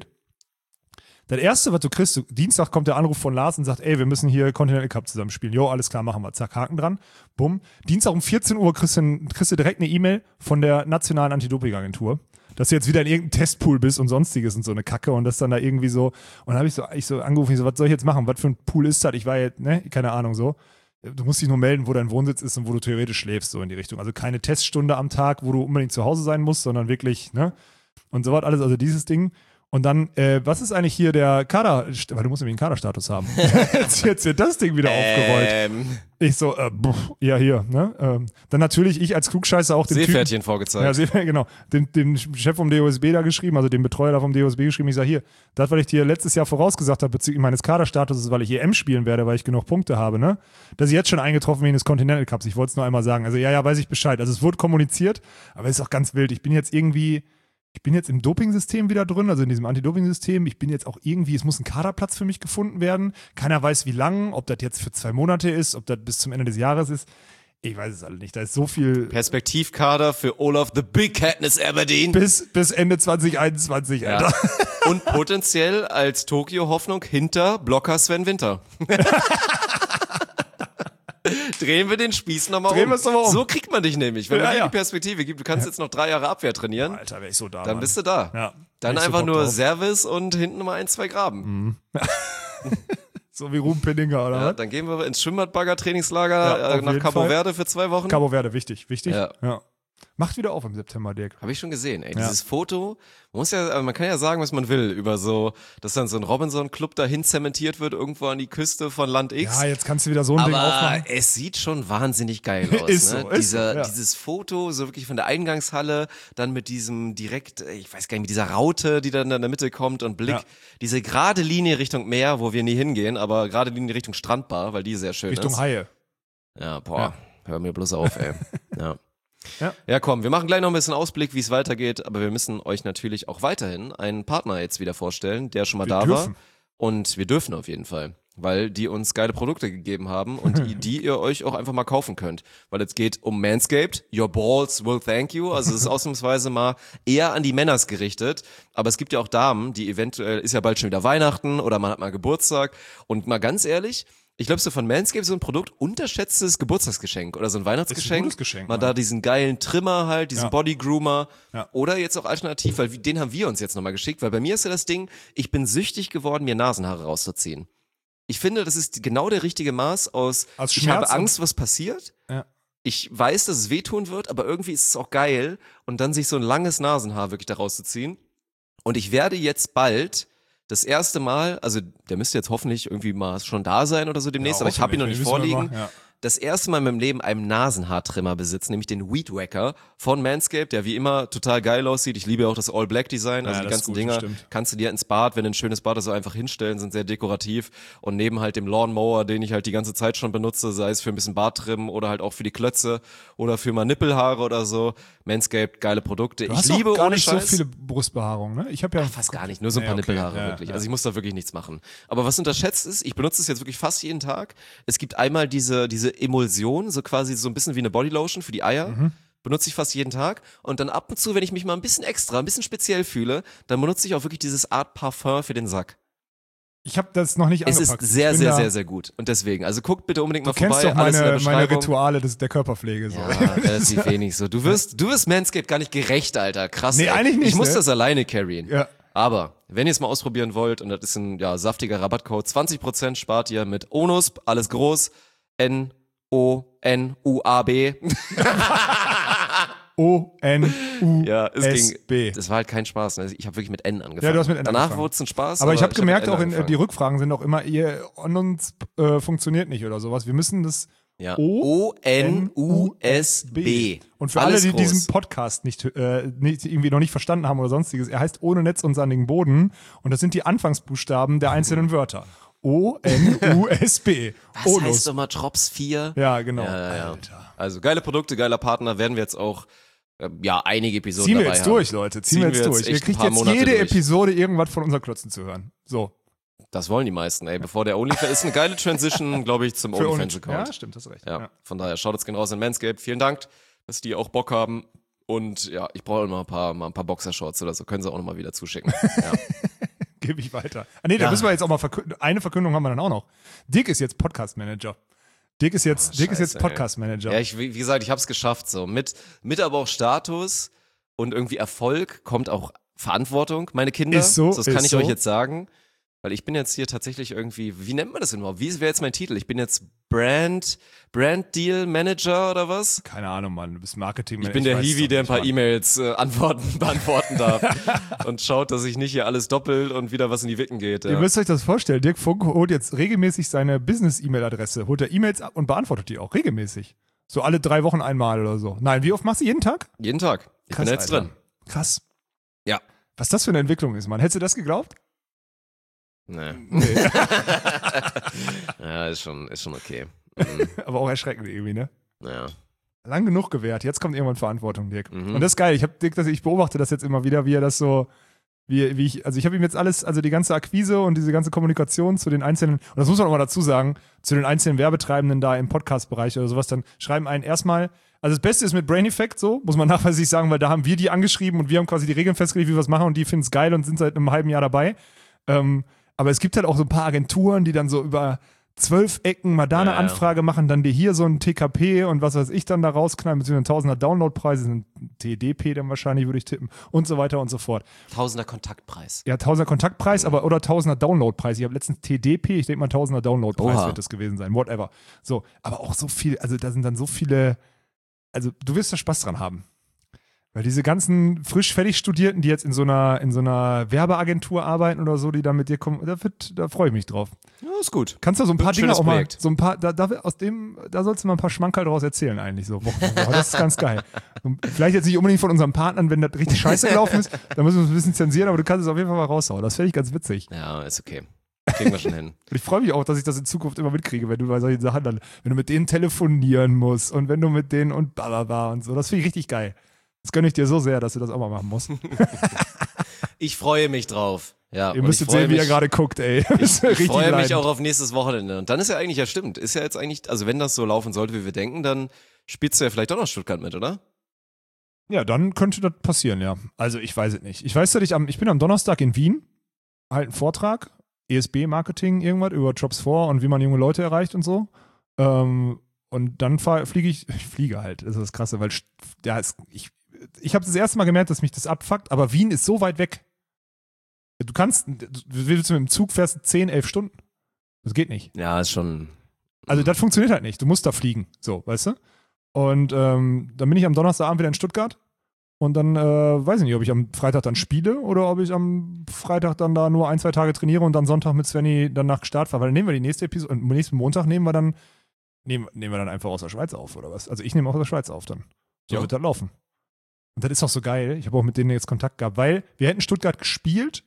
Das erste, was du kriegst, du, Dienstag kommt der Anruf von Lars und sagt, ey, wir müssen hier Continental Cup zusammen spielen. Jo, alles klar, machen wir. Zack, Haken dran. Bumm. Dienstag um vierzehn Uhr kriegst du, kriegst du direkt eine E-Mail von der Nationalen Anti-Doping-Agentur, dass du jetzt wieder in irgendeinem Testpool bist und sonstiges und so eine Kacke und das dann da irgendwie so. Und dann habe ich so, ich so angerufen, ich so, was soll ich jetzt machen? Was für ein Pool ist das? Ich war jetzt, ne, keine Ahnung so. Du musst dich nur melden, wo dein Wohnsitz ist und wo du theoretisch schläfst, so in die Richtung. Also keine Teststunde am Tag, wo du unbedingt zu Hause sein musst, sondern wirklich, ne? Und so was alles, also dieses Ding. Und dann, äh, was ist eigentlich hier der Kader, weil du musst nämlich einen Kaderstatus haben. jetzt, jetzt wird das Ding wieder aufgerollt. Ähm, Ich so, äh, pff, ja, hier, ne? Ähm, dann natürlich ich als Klugscheißer auch den Typen, Seepferdchen vorgezeigt. ja, Seepferdchen, genau, den, den Chef vom D O S B da geschrieben, also den Betreuer da vom D O S B geschrieben, ich sage hier, das, was ich dir letztes Jahr vorausgesagt habe bezüglich meines Kaderstatuses, weil ich E M spielen werde, weil ich genug Punkte habe, ne? Das ist jetzt schon eingetroffen wegen des Continental Cups, ich wollte es nur einmal sagen. Also ja, ja, weiß ich Bescheid. Also es wurde kommuniziert, aber es ist auch ganz wild. Ich bin jetzt irgendwie, ich bin jetzt im Dopingsystem wieder drin, also in diesem Anti-Doping-System. Ich bin jetzt auch irgendwie, es muss ein Kaderplatz für mich gefunden werden. Keiner weiß, wie lang, ob das jetzt für zwei Monate ist, ob das bis zum Ende des Jahres ist. Ich weiß es alle nicht. Da ist so viel Perspektivkader für Olaf the Big Katniss Aberdeen. bis, bis Ende zwanzig einundzwanzig, Ja. Alter. Und potenziell als Tokio-Hoffnung hinter Blocker Sven Winter. Drehen wir den Spieß nochmal um. Drehen wir's noch mal um. So kriegt man dich nämlich. Wenn Ja, du dir ja. die Perspektive gibst, du kannst jetzt noch drei Jahre Abwehr trainieren, Alter, wäre ich so da. dann Mann. bist du da. Ja. Dann Wär ich so einfach Bock nur drauf. Service und hinten mal ein, zwei Graben. So wie Ruben Penninger, oder Ja, was? dann gehen wir ins Schwimmbadbagger-Trainingslager Ja, äh, auf nach jeden Cabo Fall. Verde für zwei Wochen. Cabo Verde, wichtig, wichtig. Ja. ja. Macht wieder auf im September, Dirk. Habe ich schon gesehen, ey. Ja. Dieses Foto, man muss ja, man kann ja sagen, was man will, über so, dass dann so ein Robinson-Club dahin zementiert wird, irgendwo an die Küste von Land X. Ja, jetzt kannst du wieder so ein Ding Aber aufmachen. es sieht schon wahnsinnig geil aus. Ist ne? so, ist Dieser, so, ja. Dieses Foto, so wirklich von der Eingangshalle, dann mit diesem direkt, ich weiß gar nicht, mit dieser Raute, die dann in der Mitte kommt und Blick, Ja. diese gerade Linie Richtung Meer, wo wir nie hingehen, aber gerade Linie Richtung Strandbar, weil die sehr schön Richtung ist. Haie. Ja, boah, Ja. hör mir bloß auf, ey. Ja. Ja. Ja, komm, wir machen gleich noch ein bisschen Ausblick, wie es weitergeht, aber wir müssen euch natürlich auch weiterhin einen Partner jetzt wieder vorstellen, der schon mal Wir da dürfen. war. Und wir dürfen auf jeden Fall. weil die uns geile Produkte gegeben haben und die, die ihr euch auch einfach mal kaufen könnt. Weil es geht um Manscaped, your balls will thank you, also es ist ausnahmsweise mal eher an die Männers gerichtet, aber es gibt ja auch Damen, die eventuell, ist ja bald schon wieder Weihnachten oder man hat mal Geburtstag und mal ganz ehrlich, ich glaube, so von Manscaped so ein Produkt, unterschätztes Geburtstagsgeschenk oder so ein Weihnachtsgeschenk. Ist ein gutes Geschenk, mal Mann. da diesen geilen Trimmer halt, diesen Ja. Body Groomer. Ja. Oder jetzt auch alternativ, weil den haben wir uns jetzt nochmal geschickt, weil bei mir ist ja das Ding, ich bin süchtig geworden, mir Nasenhaare rauszuziehen. Ich finde, das ist genau der richtige Maß aus, Aus ich Schmerz habe und- Angst, was passiert. Ja. Ich weiß, dass es wehtun wird, aber irgendwie ist es auch geil und dann sich so ein langes Nasenhaar wirklich da rauszuziehen. Und ich werde jetzt bald das erste Mal, also der müsste jetzt hoffentlich irgendwie mal schon da sein oder so demnächst, Ja, aber ich habe ihn noch nicht wissen wir vorliegen. mal, ja. Das erste Mal in meinem Leben einen Nasenhaartrimmer besitzen, nämlich den Weed Wacker von Manscaped, der wie immer total geil aussieht. Ich liebe auch das All-Black-Design, also Ja, die das ist ganzen gut, Dinger stimmt. kannst du dir ins Bad, wenn du ein schönes Bad hast, so einfach hinstellen, sind sehr dekorativ. Und neben halt dem Lawnmower, den ich halt die ganze Zeit schon benutze, sei es für ein bisschen Barttrimmen oder halt auch für die Klötze oder für mal Nippelhaare oder so. Manscaped, geile Produkte. Du Ich hast liebe auch gar ohne nicht Scheiß. so viele Brustbehaarungen, ne? Ich habe ja Fast gar nicht, nur so ein Nee, paar okay, Nippelhaare ja, wirklich. ja. Also ich muss da wirklich nichts machen. Aber was unterschätzt ist, ich benutze es jetzt wirklich fast jeden Tag. Es gibt einmal diese, diese Emulsion, so quasi so ein bisschen wie eine Bodylotion für die Eier. Mhm. Benutze ich fast jeden Tag. Und dann ab und zu, wenn ich mich mal ein bisschen extra, ein bisschen speziell fühle, dann benutze ich auch wirklich dieses Art Parfum für den Sack. Ich habe das noch nicht Es angepackt. ist sehr, Ich bin sehr, da, sehr, sehr gut. Und deswegen, also guckt bitte unbedingt Du mal kennst vorbei. doch Alles in der meine, meine Beschreibung. Rituale des, der Körperpflege. So. Ja, relativ wenig so. Du wirst, du wirst Manscaped gar nicht gerecht, Alter. Krass. Nee, ey. eigentlich nicht, Ich muss ne? das alleine carryen. Ja. Aber wenn ihr es mal ausprobieren wollt, und das ist ein ja, saftiger Rabattcode, zwanzig Prozent spart ihr mit ONUSP, alles groß, N O N U A B. O N U Ja, es S ging, B. das war halt kein Spaß. Ne? Ich habe wirklich mit N angefangen. Ja, du hast mit N Danach angefangen. wurde es ein Spaß. Aber ich habe hab gemerkt, mit N auch in, angefangen. die Rückfragen sind auch immer, ihr on uns äh, funktioniert nicht oder sowas. Wir müssen das ja. O O N U S B. Und für Alles alle, die groß. diesen Podcast nicht, äh, nicht irgendwie noch nicht verstanden haben oder sonstiges, er heißt Ohne Netz und sandigen Boden und das sind die Anfangsbuchstaben der einzelnen Wörter. O N U S B. Was Onus. heißt doch mal Drops vier? Ja, genau. Ja, ja, ja. Alter. Also geile Produkte, geiler Partner, werden wir jetzt auch äh, ja einige Episoden Ziehen wir dabei jetzt haben. durch, Leute. Ziehen, wir jetzt durch. Ihr echt ein kriegt paar jetzt Monate jede durch. Episode irgendwas von unseren Klötzen zu hören. So. Das wollen die meisten, ey. Bevor der OnlyFans ist eine geile Transition, glaube ich, zum Für uns. OnlyFans-Account. Ja, stimmt, hast recht. Ja, Ja. von daher schaut jetzt gehen raus in Manscaped. Vielen Dank, dass die auch Bock haben. Und ja, ich brauche noch ein paar, mal ein paar Boxershorts oder so. Können sie auch nochmal wieder zuschicken. Ja. Gebe ich weiter. Ah, nee, da Ja. müssen wir jetzt auch mal verkünden. Eine Verkündung haben wir dann auch noch. Dirk ist jetzt Podcast-Manager. Dirk ist jetzt, Oh, Dirk ist jetzt scheiße, ey. Podcast-Manager. ja, ich, wie wie gesagt, ich habe es geschafft. So mit, mit aber auch Status und irgendwie Erfolg kommt auch Verantwortung. Meine Kinder, Ist so, das kann ist ich so. euch jetzt sagen. Weil ich bin jetzt hier tatsächlich irgendwie, wie nennt man das denn überhaupt? Wie wäre jetzt mein Titel? Ich bin jetzt Brand, Brand Deal Manager oder was? Keine Ahnung, Mann. Du bist Marketing. Ich bin der weiß es Hiwi, doch der ein nicht, paar Mann. E-Mails äh, antworten, beantworten darf und schaut, dass ich nicht hier alles doppelt und wieder was in die Wicken geht. Ihr Ja. müsst euch das vorstellen. Dirk Funk holt jetzt regelmäßig seine Business-E-Mail-Adresse, holt er E-Mails ab und beantwortet die auch regelmäßig. So alle drei Wochen einmal oder so. Nein, wie oft machst du jeden Tag? Jeden Tag. Ich bin jetzt Alter. drin. Krass. Ja. Was das für eine Entwicklung ist, Mann. Hättest du das geglaubt? Nee. Nee. Ja, ist schon, ist schon okay. Mhm. Aber auch erschreckend irgendwie, ne? Ja. Lang genug gewährt. Jetzt kommt irgendwann Verantwortung, Dirk. Mhm. Und das ist geil. Ich, hab, Dirk, das, ich beobachte das jetzt immer wieder, wie er das so, wie, wie ich, also ich habe ihm jetzt alles, also die ganze Akquise und diese ganze Kommunikation zu den einzelnen, und das muss man auch mal dazu sagen, zu den einzelnen Werbetreibenden da im Podcast-Bereich oder sowas, dann schreiben einen erstmal, also das Beste ist mit Brain Effect so, muss man nachweislich sagen, weil da haben wir die angeschrieben und wir haben quasi die Regeln festgelegt, wie wir es machen und die finden es geil und sind seit einem halben Jahr dabei. Ähm, aber es gibt halt auch so ein paar Agenturen, die dann so über zwölf Ecken mal da eine Ja, ja. Anfrage machen, dann dir hier so ein T K P und was weiß ich dann da rausknallen, beziehungsweise ein Tausender Downloadpreise, ein T D P dann wahrscheinlich, würde ich tippen, und so weiter und so fort. Tausender Kontaktpreis. Ja, Tausender Kontaktpreis, aber oder Tausender Downloadpreis. Ich habe letztens T D P, ich denke mal Tausender Downloadpreis Oha. wird das gewesen sein, whatever. So, aber auch so viel, also da sind dann so viele, also du wirst da Spaß dran haben. Weil diese ganzen frisch fertig Studierten, die jetzt in so einer, in so einer Werbeagentur arbeiten oder so, die da mit dir kommen, da, wird, da freue ich mich drauf. Ja, ist gut. Kannst du so ein Wird paar ein Dinge schönes auch mal, Projekt. so ein paar, da, da, aus dem, da sollst du mal ein paar Schmankerl draus erzählen eigentlich so. Wochen- Aber das ist ganz geil. Und vielleicht jetzt nicht unbedingt von unseren Partnern, wenn das richtig scheiße gelaufen ist, dann müssen wir es ein bisschen zensieren, aber du kannst es auf jeden Fall mal raushauen. Das fände ich ganz witzig. Ja, ist okay. Kriegen wir schon hin. Und ich freue mich auch, dass ich das in Zukunft immer mitkriege, wenn du bei solchen Sachen dann, wenn du mit denen telefonieren musst und wenn du mit denen und blablabla und so. Das finde ich richtig geil. Das gönne ich dir so sehr, dass du das auch mal machen musst. Ich freue mich drauf. Ja, Ihr und müsstet ich freu sehen, wie mich- er gerade guckt, ey. Ich, ich Richtig freue mich leidend. auch auf nächstes Wochenende. Und dann ist ja eigentlich, ja stimmt, ist ja jetzt eigentlich, also wenn das so laufen sollte, wie wir denken, dann spielst du ja vielleicht doch noch Stuttgart mit, oder? Ja, dann könnte das passieren, ja. Also ich weiß es nicht. Ich weiß, dass ich am, ich bin am Donnerstag in Wien, halt einen Vortrag, E S B-Marketing, irgendwas über Jobs vier und wie man junge Leute erreicht und so. Ähm, und dann fahr, fliege ich, ich fliege halt, das ist das Krasse, weil ja, es, ich, ich habe das erste Mal gemerkt, dass mich das abfuckt, aber Wien ist so weit weg. Du kannst, du willst mit dem Zug fährst zehn, elf Stunden. Das geht nicht. Ja, ist schon. Also das funktioniert halt nicht. Du musst da fliegen, so, weißt du? Und ähm, dann bin ich am Donnerstagabend wieder in Stuttgart und dann äh, weiß ich nicht, ob ich am Freitag dann spiele oder ob ich am Freitag dann da nur ein, zwei Tage trainiere und dann Sonntag mit Svenny dann nach Start fahre. Weil dann nehmen wir die nächste Episode und nächsten Montag nehmen wir dann nehmen, nehmen wir dann einfach aus der Schweiz auf oder was? Also ich nehme auch aus der Schweiz auf dann. So Ja. wird das laufen. Und das ist auch so geil. Ich habe auch mit denen jetzt Kontakt gehabt, weil wir hätten Stuttgart gespielt,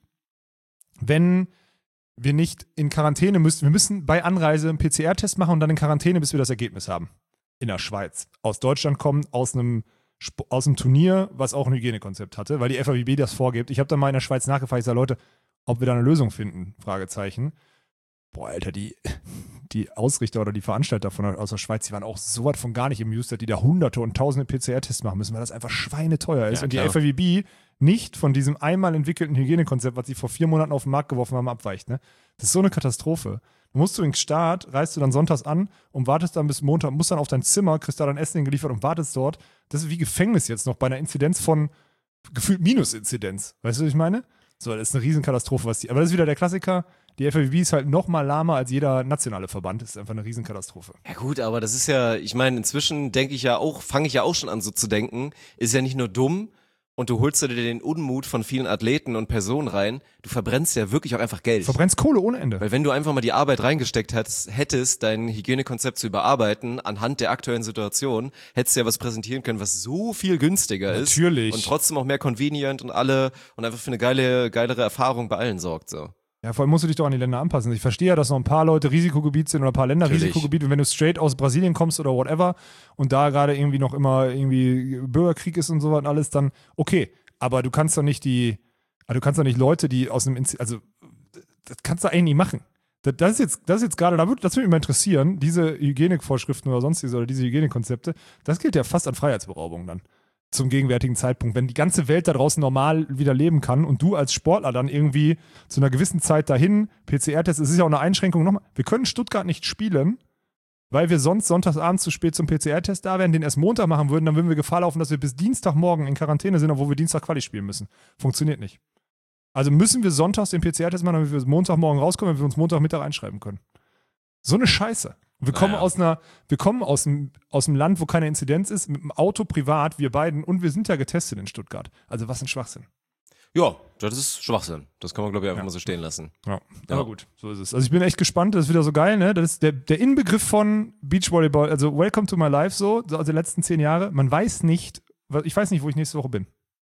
wenn wir nicht in Quarantäne müssten. Wir müssen bei Anreise einen P C R-Test machen und dann in Quarantäne, bis wir das Ergebnis haben. In der Schweiz. Aus Deutschland kommen, aus einem, Sp- aus einem Turnier, was auch ein Hygienekonzept hatte, weil die F A W B das vorgibt. Ich habe dann mal in der Schweiz nachgefragt, ich sage, Leute, ob wir da eine Lösung finden? Fragezeichen. Boah, Alter, die, die Ausrichter oder die Veranstalter von, aus der Schweiz, die waren auch so was von gar nicht amused, dass die da hunderte und tausende P C R-Tests machen müssen, weil das einfach schweineteuer ist. Ja, und die klar. F A W B nicht von diesem einmal entwickelten Hygienekonzept, was sie vor vier Monaten auf den Markt geworfen haben, abweicht. Ne? Das ist so eine Katastrophe. Du musst du in den Start, reist du dann sonntags an und wartest dann bis Montag, musst dann auf dein Zimmer, kriegst da dein Essen hingeliefert und wartest dort. Das ist wie Gefängnis jetzt noch bei einer Inzidenz von gefühlt Minus-Inzidenz. Weißt du, was ich meine? So, das ist eine Riesenkatastrophe, was die. Aber das ist wieder der Klassiker. Die F A W B ist halt noch mal lahmer als jeder nationale Verband. Das ist einfach eine Riesenkatastrophe. Ja gut, aber das ist ja, ich meine, inzwischen denke ich ja auch, fange ich ja auch schon an so zu denken, ist ja nicht nur dumm und du holst dir den Unmut von vielen Athleten und Personen rein, du verbrennst ja wirklich auch einfach Geld. Du verbrennst Kohle ohne Ende. Weil wenn du einfach mal die Arbeit reingesteckt hättest, hättest dein Hygienekonzept zu überarbeiten, anhand der aktuellen Situation, hättest du ja was präsentieren können, was so viel günstiger ist. Natürlich. Und trotzdem auch mehr convenient und alle, und einfach für eine geile, geilere Erfahrung bei allen sorgt, so. Ja, vor allem musst du dich doch an die Länder anpassen. Ich verstehe ja, dass noch ein paar Leute Risikogebiet sind oder ein paar Länder Natürlich. Risikogebiet. Und wenn du straight aus Brasilien kommst oder whatever und da gerade irgendwie noch immer irgendwie Bürgerkrieg ist und so was und alles, dann okay. Aber du kannst doch nicht die, also du kannst doch nicht Leute, die aus einem, Insti- also das kannst du eigentlich nicht machen. Das, das ist jetzt, das ist jetzt gerade, da würd- das würde mich mal interessieren, diese Hygienevorschriften oder sonstiges oder diese Hygienekonzepte, das gilt ja fast an Freiheitsberaubung dann. Zum gegenwärtigen Zeitpunkt. Wenn die ganze Welt da draußen normal wieder leben kann und du als Sportler dann irgendwie zu einer gewissen Zeit dahin, P C R-Test, es ist ja auch eine Einschränkung nochmal, wir können Stuttgart nicht spielen, weil wir sonst sonntagsabends zu spät zum P C R-Test da wären, den erst Montag machen würden, dann würden wir Gefahr laufen, dass wir bis Dienstagmorgen in Quarantäne sind, obwohl wir Dienstag Quali spielen müssen. Funktioniert nicht. Also müssen wir sonntags den P C R-Test machen, damit wir Montagmorgen rauskommen, damit wir uns Montagmittag einschreiben können. So eine Scheiße. Wir kommen Naja. aus einer, wir kommen aus einem, aus einem Land, wo keine Inzidenz ist, mit dem Auto privat, wir beiden, und wir sind ja getestet in Stuttgart. Also was ein Schwachsinn. Ja, das ist Schwachsinn. Das kann man, glaube ich, einfach Ja. mal so stehen lassen. Ja, Ja. aber gut, so ist es. Also ich bin echt gespannt, das ist wieder so geil, ne? Das ist der, der Inbegriff von Beachvolleyball, also Welcome to my life so, so aus den letzten zehn Jahren. Man weiß nicht, was- ich weiß nicht, wo ich nächste Woche bin.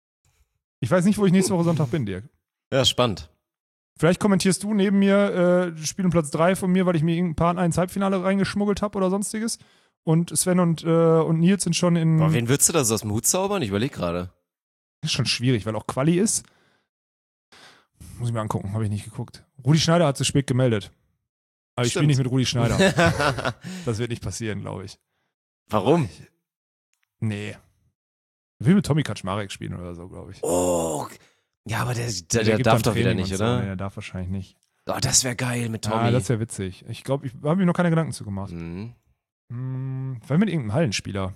Ich weiß nicht, wo ich nächste Woche Sonntag bin, Dirk. Ja, spannend. Vielleicht kommentierst du neben mir äh, Spiel um Platz drei von mir, weil ich mir irgendein Partner ins Halbfinale reingeschmuggelt habe oder sonstiges. Und Sven und, äh, und Nils sind schon in. Aber wen würdest du da so aus dem Hut zaubern? Ich überlege gerade. Ist schon schwierig, weil auch Quali ist. Muss ich mir angucken, habe ich nicht geguckt. Rudi Schneider hat zu spät gemeldet. Aber ich spiele Stimmt. nicht mit Rudi Schneider. Das wird nicht passieren, glaube ich. Warum? Nee. Ich will mit Tommy Kaczmarek spielen oder so, glaube ich. Oh, ja, aber der, der, der, gibt darf dann doch wieder Training nicht, und so. oder? Nee, der darf wahrscheinlich nicht. Oh, das wäre geil mit Tommy. Ah, das wäre witzig. Ich glaube, ich habe mir noch keine Gedanken zu gemacht. Mhm. Hm, vielleicht mit irgendeinem Hallenspieler.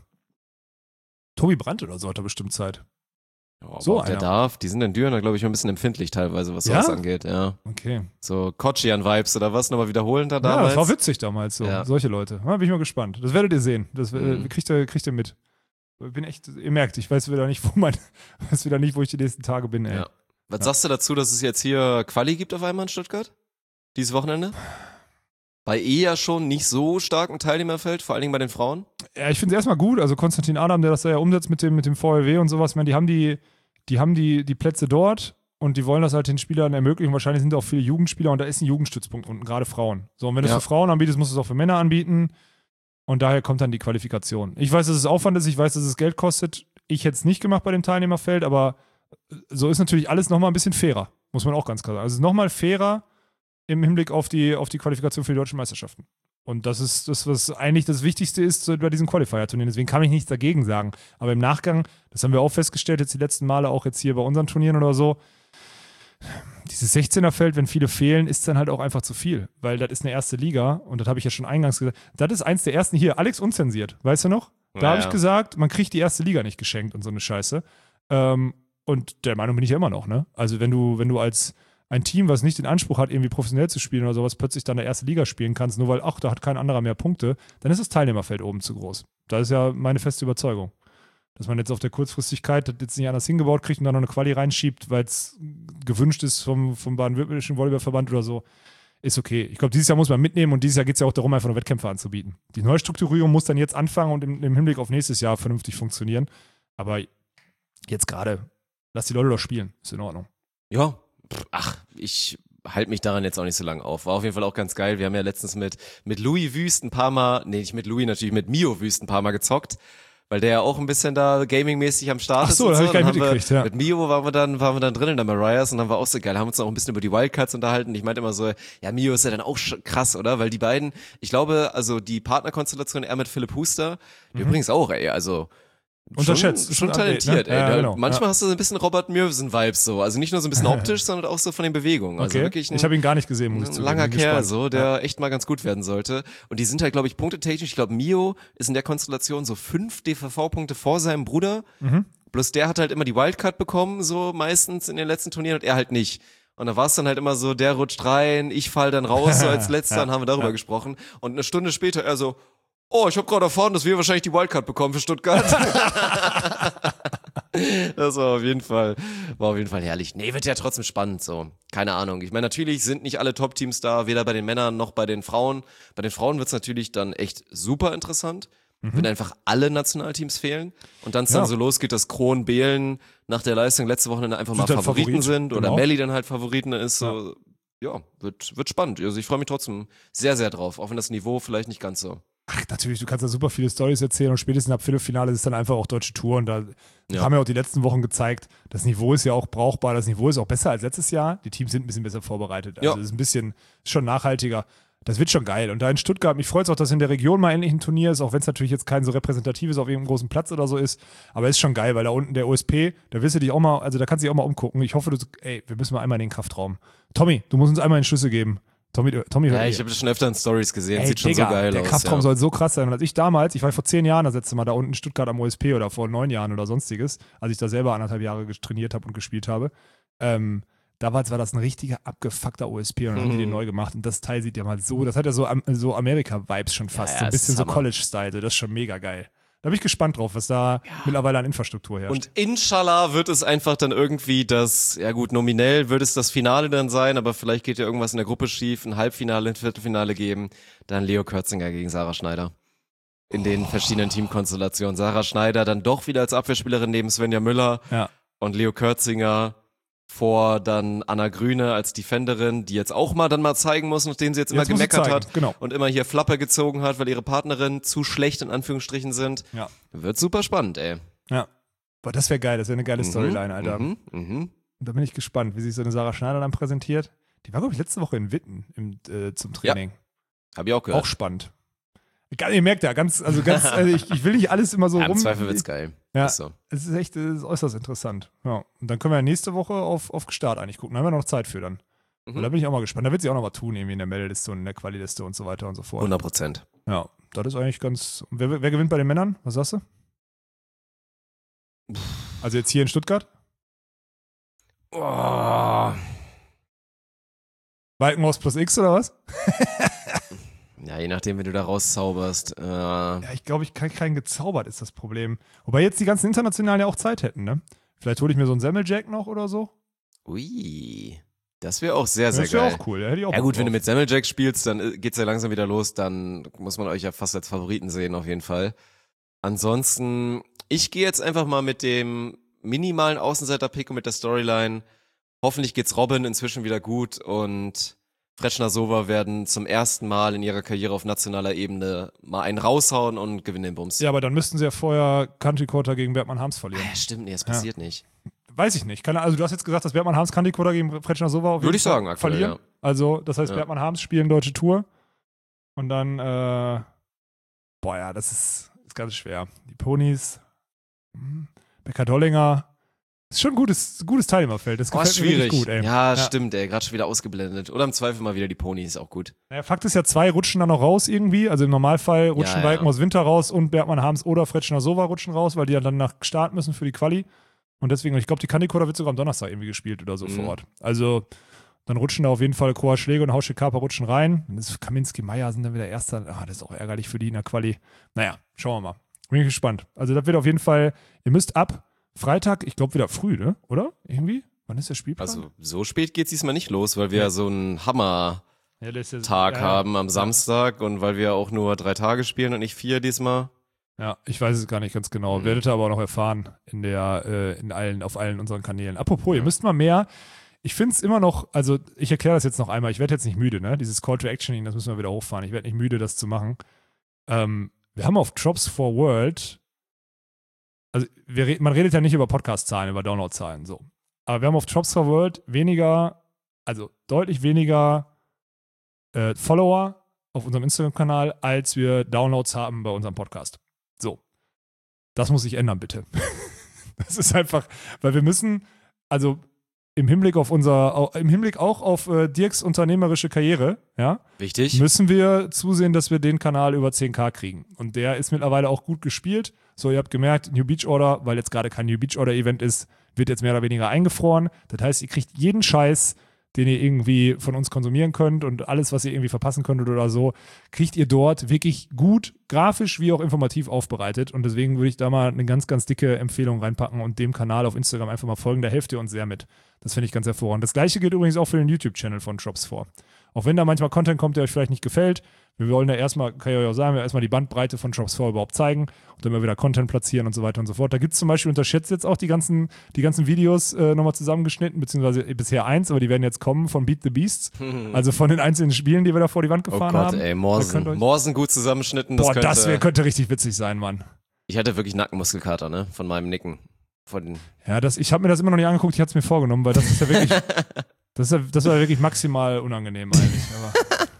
Tobi Brandt oder so hat er bestimmt Zeit. Ja, aber So ob der einer. darf, die sind in Düren, glaube ich, ein bisschen empfindlich teilweise, was Ja? sowas angeht, ja. Okay. So Kochian-Vibes oder was, nochmal wiederholen da Ja, damals. das war witzig damals so. Ja. Solche Leute. Da bin ich mal gespannt. Das werdet ihr sehen. Das äh, Mhm. kriegt, ihr, kriegt ihr mit. Ich bin echt, ihr merkt, ich weiß wieder nicht, wo mein, weiß wieder nicht, wo ich die nächsten Tage bin, ey. Ja. Was Ja. sagst du dazu, dass es jetzt hier Quali gibt auf einmal in Stuttgart? Dieses Wochenende? Bei eh ja schon nicht so starken Teilnehmerfeld, vor allen Dingen bei den Frauen. Ja, ich finde es erstmal gut. Also Konstantin Adam, der das da ja umsetzt mit dem, mit dem V L W und sowas, ich meine, die haben die, die haben die, die Plätze dort und die wollen das halt den Spielern ermöglichen. Wahrscheinlich sind da auch viele Jugendspieler und da ist ein Jugendstützpunkt unten, gerade Frauen. So, und wenn du es Ja. für Frauen anbietest, musst du es auch für Männer anbieten. Und daher kommt dann die Qualifikation. Ich weiß, dass es Aufwand ist, ich weiß, dass es Geld kostet. Ich hätte es nicht gemacht bei dem Teilnehmerfeld, aber so ist natürlich alles nochmal ein bisschen fairer. muss man auch ganz klar sagen. Also es ist nochmal fairer im Hinblick auf die, auf die Qualifikation für die deutschen Meisterschaften. Und das ist das, was eigentlich das Wichtigste ist bei diesen Qualifier-Turnieren. Deswegen kann ich nichts dagegen sagen. Aber im Nachgang, das haben wir auch festgestellt, jetzt die letzten Male, auch jetzt hier bei unseren Turnieren oder so, dieses sechzehner-Feld, wenn viele fehlen, ist dann halt auch einfach zu viel. Weil das ist eine erste Liga und das habe ich ja schon eingangs gesagt. Das ist eins der ersten hier, Alex unzensiert, weißt du noch? Da Ja, habe ich ja. gesagt, man kriegt die erste Liga nicht geschenkt und so eine Scheiße. Ähm, und der Meinung bin ich ja immer noch, ne? Also wenn du, wenn du als ein Team, was nicht den Anspruch hat, irgendwie professionell zu spielen oder sowas, plötzlich dann der erste Liga spielen kannst, nur weil, ach, da hat kein anderer mehr Punkte, dann ist das Teilnehmerfeld oben zu groß. Das ist ja meine feste Überzeugung. Dass man jetzt auf der Kurzfristigkeit das jetzt nicht anders hingebaut kriegt und dann noch eine Quali reinschiebt, weil es gewünscht ist vom, vom baden-württembergischen Volleyballverband oder so, ist okay. Ich glaube, dieses Jahr muss man mitnehmen und dieses Jahr geht es ja auch darum, einfach nur Wettkämpfe anzubieten. Die Neustrukturierung muss dann jetzt anfangen und im, im Hinblick auf nächstes Jahr vernünftig funktionieren. Aber jetzt gerade, lass die Leute doch spielen. Ist in Ordnung. Ja, pff, ach, ich halte mich daran jetzt auch nicht so lange auf. War auf jeden Fall auch ganz geil. Wir haben ja letztens mit, mit Louis Wüst ein paar Mal, nee, nicht mit Louis, natürlich mit Mio Wüst ein paar Mal gezockt. Weil der ja auch ein bisschen da gaming-mäßig am Start Ach ist. so, und das hab ich gar nicht Dann haben mitgekriegt, wir, ja. Mit Mio waren wir dann, waren wir dann drin in der Mariahs und dann war auch so geil. Haben uns auch ein bisschen über die Wildcards unterhalten. Ich meinte immer so, ja, Mio ist ja dann auch sch- krass, oder? Weil die beiden, ich glaube, also die Partnerkonstellation, er mit Philipp Huster, die übrigens auch, ey, also Unterschätzt. Schon, schon Ist ein Update, talentiert, ne? ey. Ja, Da, genau. manchmal Ja. hast du so ein bisschen Robert Mürvsen-Vibes so. Also nicht nur so ein bisschen optisch, sondern auch so von den Bewegungen. Also Okay. wirklich ein, Ich habe ihn gar nicht gesehen, muss ich ein zugeben. langer Bin Kerl, gespannt. so, der Ja. echt mal ganz gut werden sollte. Und die sind halt, glaube ich, punktetechnisch, ich glaube, Mio ist in der Konstellation so fünf D V V-Punkte vor seinem Bruder. Mhm. Bloß der hat halt immer die Wildcard bekommen, so meistens in den letzten Turnieren und er halt nicht. Und da war es dann halt immer so, der rutscht rein, ich fall dann raus, so als letzter, Ja, dann haben wir darüber ja. gesprochen. Und eine Stunde später er so, oh, ich habe gerade erfahren, dass wir wahrscheinlich die Wildcard bekommen für Stuttgart. Das war auf jeden Fall, war auf jeden Fall herrlich. Nee, wird ja trotzdem spannend, so. Keine Ahnung. Ich meine, natürlich sind nicht alle Top-Teams da, weder bei den Männern noch bei den Frauen. Bei den Frauen wird's natürlich dann echt super interessant, wenn einfach alle Nationalteams fehlen und dann es Ja. dann so losgeht, dass Kron, Behlen nach der Leistung letzte Wochenende einfach mal Sind dann Favoriten Favorit, sind oder genau. Melli dann halt Favoriten ist, so. Ja, wird, wird spannend. Also ich freue mich trotzdem sehr, sehr drauf, auch wenn das Niveau vielleicht nicht ganz so. Ach, natürlich, du kannst da super viele Storys erzählen und spätestens ab Viertelfinale ist es dann einfach auch deutsche Tour und da Ja. haben ja auch die letzten Wochen gezeigt, das Niveau ist ja auch brauchbar, das Niveau ist auch besser als letztes Jahr, die Teams sind ein bisschen besser vorbereitet, also Ja. es ist ein bisschen, ist schon nachhaltiger. Das wird schon geil. Und da in Stuttgart, mich freut es auch, dass in der Region mal endlich ein Turnier ist, auch wenn es natürlich jetzt kein so repräsentatives auf irgendeinem großen Platz oder so ist. Aber ist schon geil, weil da unten der O S P, da wirst du dich auch mal, also da kannst du dich auch mal umgucken. Ich hoffe, du, ey, wir müssen mal einmal in den Kraftraum. Tommy, du musst uns einmal einen Schlüssel geben. Tommy, Tommy Ja, hört ich eh. habe das schon öfter in Stories gesehen, Ey, sieht schon Digga, so geil der aus. Kraftraum ja. soll so krass sein. Und als ich damals, ich war vor zehn Jahren das letzte Mal da unten in Stuttgart am O S P oder vor neun Jahren oder sonstiges, als ich da selber anderthalb Jahre trainiert habe und gespielt habe, ähm, damals war das ein richtiger abgefuckter O S P und dann haben die den Mhm. neu gemacht und das Teil sieht ja mal so, das hat ja so, Am- so Amerika-Vibes schon fast, Ja, so ein ja, es bisschen ist so Hammer. College-Style, das ist schon mega geil. Da bin ich gespannt drauf, was da mittlerweile an Infrastruktur herrscht. Und inshallah wird es einfach dann irgendwie das, ja gut, nominell wird es das Finale dann sein, aber vielleicht geht ja irgendwas in der Gruppe schief, ein Halbfinale, ein Viertelfinale geben, dann Leo Kürzinger gegen Sarah Schneider. In den verschiedenen Teamkonstellationen. Sarah Schneider dann doch wieder als Abwehrspielerin neben Svenja Müller Ja. und Leo Kürzinger vor dann Anna Grüne als Defenderin, die jetzt auch mal dann mal zeigen muss, nachdem sie jetzt immer Jetzt muss sie gemeckert zeigen, hat genau. und immer hier Flapper gezogen hat, weil ihre Partnerin zu schlecht in Anführungsstrichen sind. Ja. Wird super spannend, ey. Ja. Boah, das wäre geil, das wäre eine geile Storyline, Alter. Mhm, mhm. Und da bin ich gespannt, wie sich so eine Sarah Schneider dann präsentiert. Die war, glaube ich, letzte Woche in Witten im, äh, zum Training. Hab ich auch gehört. Auch spannend. Gar- Ihr merkt ja, ganz, also ganz, also ich, ich will nicht alles immer so Ja, im rum. Zweifel wird's geil. Ja, Ist so. es ist echt, es ist äußerst interessant. Ja. Und dann können wir ja nächste Woche auf, auf Gestart eigentlich gucken. Da haben wir noch Zeit für dann. Mhm. Und da bin ich auch mal gespannt. Da wird sich auch noch was tun, irgendwie in der Meldeliste und in der Quali-Liste und so weiter und so fort. hundert Prozent. Ja, das ist eigentlich ganz. Wer, wer gewinnt bei den Männern? Was sagst du? Also jetzt hier in Stuttgart? Oh. Balkenhaus plus X oder was? Ja, je nachdem, wie du da rauszauberst. Äh, Ja, ich glaube, ich kann keinen gezaubert, ist das Problem. Wobei jetzt die ganzen Internationalen ja auch Zeit hätten, ne? Vielleicht hole ich mir so einen Semmeljack noch oder so. ui. Das wäre auch sehr, sehr Das wäre geil. auch cool. Da hätte ich auch Ja Bock gut, wenn du drauf. mit Semmeljack spielst, dann äh, geht's ja langsam wieder los, dann muss man euch ja fast als Favoriten sehen, auf jeden Fall. Ansonsten, ich gehe jetzt einfach mal mit dem minimalen Außenseiter-Pick und mit der Storyline. Hoffentlich geht's Robin inzwischen wieder gut und Fretschner Sova werden zum ersten Mal in ihrer Karriere auf nationaler Ebene mal einen raushauen und gewinnen den Bums. Ja, aber dann müssten sie ja vorher Country Quarter gegen Bergmann Harms verlieren. Ah, ja, stimmt, nee, das passiert nicht. weiß ich nicht. Kann, also du hast jetzt gesagt, dass Bertmann Harms Kandiquoda gegen Fretschner Sova auf jeden Würde ich Fall sagen, aktuell, verlieren. ja. Also das heißt, Ja. Bertmann Harms spielen deutsche Tour. Und dann, äh, boah ja, das ist, ist ganz schwer. Die Ponys, hm, Becker Dollinger, ist schon ein gutes, gutes Teilnehmerfeld. Das Oh, gefällt ist mir schwierig. wirklich gut, ey. Ja, stimmt, ey. Gerade schon wieder ausgeblendet. Oder im Zweifel mal wieder die Ponys, auch gut. Naja, Fakt ist ja, zwei rutschen dann noch raus irgendwie. Also im Normalfall rutschen Ja, ja. Walken aus Winter raus und Bertmann Harms oder Fretschner Sova rutschen raus, weil die ja dann nach Start müssen für die Quali. Und deswegen, ich glaube, die Kandiquoda wird sogar am Donnerstag irgendwie gespielt oder so Mhm. vor Ort. Also dann rutschen da auf jeden Fall Kroa Schläge und Hauschek Kapa rutschen rein. Dann ist Kaminski Meier sind dann wieder Erster. Ah, das ist auch ärgerlich für die in der Quali. Naja, schauen wir mal. Bin ich gespannt. Also das wird auf jeden Fall, ihr müsst ab Freitag, ich glaube wieder früh, ne? Oder? Irgendwie? Wann ist der Spielplan? Also so spät geht's diesmal nicht los, weil wir ja so einen Hammer-Tag ja, das ist ja, ja, haben am Samstag und weil wir auch nur drei Tage spielen und nicht vier diesmal. Ja, ich weiß es gar nicht ganz genau. Mhm. Werdet ihr aber auch noch erfahren in der, äh, in allen, auf allen unseren Kanälen. Apropos, ihr müsst mal mehr. Ich finde es immer noch, also ich erkläre das jetzt noch einmal, ich werde jetzt nicht müde, ne? Dieses Call to Actioning, das müssen wir wieder hochfahren. Ich werde nicht müde, das zu machen. Ähm, wir haben auf Drops for World, also wir, re- man redet ja nicht über Podcast-Zahlen, über Download-Zahlen, so. Aber wir haben auf Drops for World weniger, also deutlich weniger äh, Follower auf unserem Instagram-Kanal, als wir Downloads haben bei unserem Podcast. So. Das muss sich ändern, bitte. Das ist einfach, weil wir müssen, also im Hinblick auf unser, au- im Hinblick auch auf äh, Dirks unternehmerische Karriere, ja, Wichtig. müssen wir zusehen, dass wir den Kanal über zehn K kriegen. Und der ist mittlerweile auch gut gespielt. So, ihr habt gemerkt, New Beach Order, weil jetzt gerade kein New Beach Order Event ist, wird jetzt mehr oder weniger eingefroren. Das heißt, ihr kriegt jeden Scheiß, den ihr irgendwie von uns konsumieren könnt und alles, was ihr irgendwie verpassen könntet oder so, kriegt ihr dort wirklich gut, grafisch wie auch informativ aufbereitet. Und deswegen würde ich da mal eine ganz, ganz dicke Empfehlung reinpacken und dem Kanal auf Instagram einfach mal folgen. Da helft ihr uns sehr mit. Das finde ich ganz hervorragend. Das gleiche gilt übrigens auch für den YouTube-Channel von Drops vor. Auch wenn da manchmal Content kommt, der euch vielleicht nicht gefällt. Wir wollen ja erstmal, kann ich euch auch sagen, wir erstmal die Bandbreite von Drops vor überhaupt zeigen und dann mal wieder Content platzieren und so weiter und so fort. Da gibt es zum Beispiel, unterschätzt jetzt auch die ganzen, die ganzen Videos äh, nochmal zusammengeschnitten, beziehungsweise bisher eins, aber die werden jetzt kommen von Beat the Beasts. Also von den einzelnen Spielen, die wir da vor die Wand Oh gefahren Gott, haben. ey, Da Morsen. könnt ihr euch- Morsen gut zusammenschnitten. Das Boah, könnte, das wär, könnte richtig witzig sein, Mann. Ich hatte wirklich Nackenmuskelkater, ne? Von meinem Nicken. Von den Ja, das, ich habe mir das immer noch nicht angeguckt, ich hatte es mir vorgenommen, weil das ist ja wirklich, das, ist ja, das war wirklich maximal unangenehm eigentlich. Aber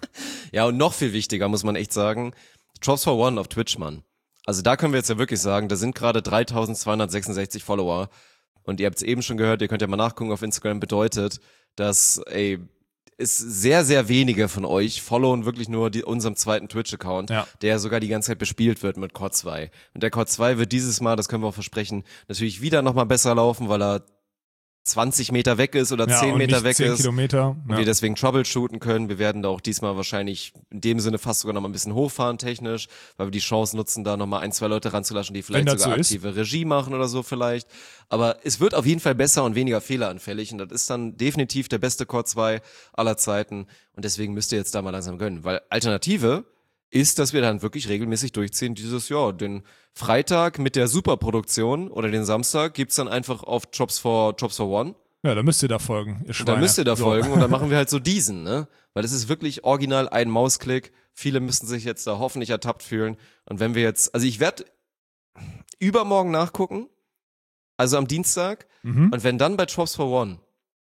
Ja, und noch viel wichtiger, muss man echt sagen, Drops for One auf Twitch, Mann. Also da können wir jetzt ja wirklich sagen, da sind gerade dreitausendzweihundertsechsundsechzig Follower. Und ihr habt es eben schon gehört, ihr könnt ja mal nachgucken auf Instagram, bedeutet, dass, ey, ist sehr, sehr wenige von euch followen wirklich nur die, unserem zweiten Twitch-Account, Ja. der sogar die ganze Zeit bespielt wird mit Core zwei. Und der Core zwei wird dieses Mal, das können wir auch versprechen, natürlich wieder nochmal besser laufen, weil er zwanzig Meter weg ist oder ja, zehn und Meter nicht weg zehn ist. Kilometer. Und Ja. wir deswegen troubleshooten können. Wir werden da auch diesmal wahrscheinlich in dem Sinne fast sogar noch mal ein bisschen hochfahren technisch, weil wir die Chance nutzen, da noch mal ein, zwei Leute ranzulassen, die vielleicht Wenn das sogar so ist. aktive Regie machen oder so vielleicht. Aber es wird auf jeden Fall besser und weniger fehleranfällig und das ist dann definitiv der beste Core zwei aller Zeiten und deswegen müsst ihr jetzt da mal langsam gönnen, weil Alternative ist, dass wir dann wirklich regelmäßig durchziehen dieses Jahr. Den Freitag mit der Superproduktion oder den Samstag gibt's dann einfach auf Drops for, Drops for One. Ja, da müsst ihr da folgen, ihr Und Schweine. dann müsst ihr da So. folgen und dann machen wir halt so diesen, ne? Weil das ist wirklich original ein Mausklick. Viele müssen sich jetzt da hoffentlich ertappt fühlen. Und wenn wir jetzt, also ich werde übermorgen nachgucken, also am Dienstag, Mhm. und wenn dann bei Drops for One,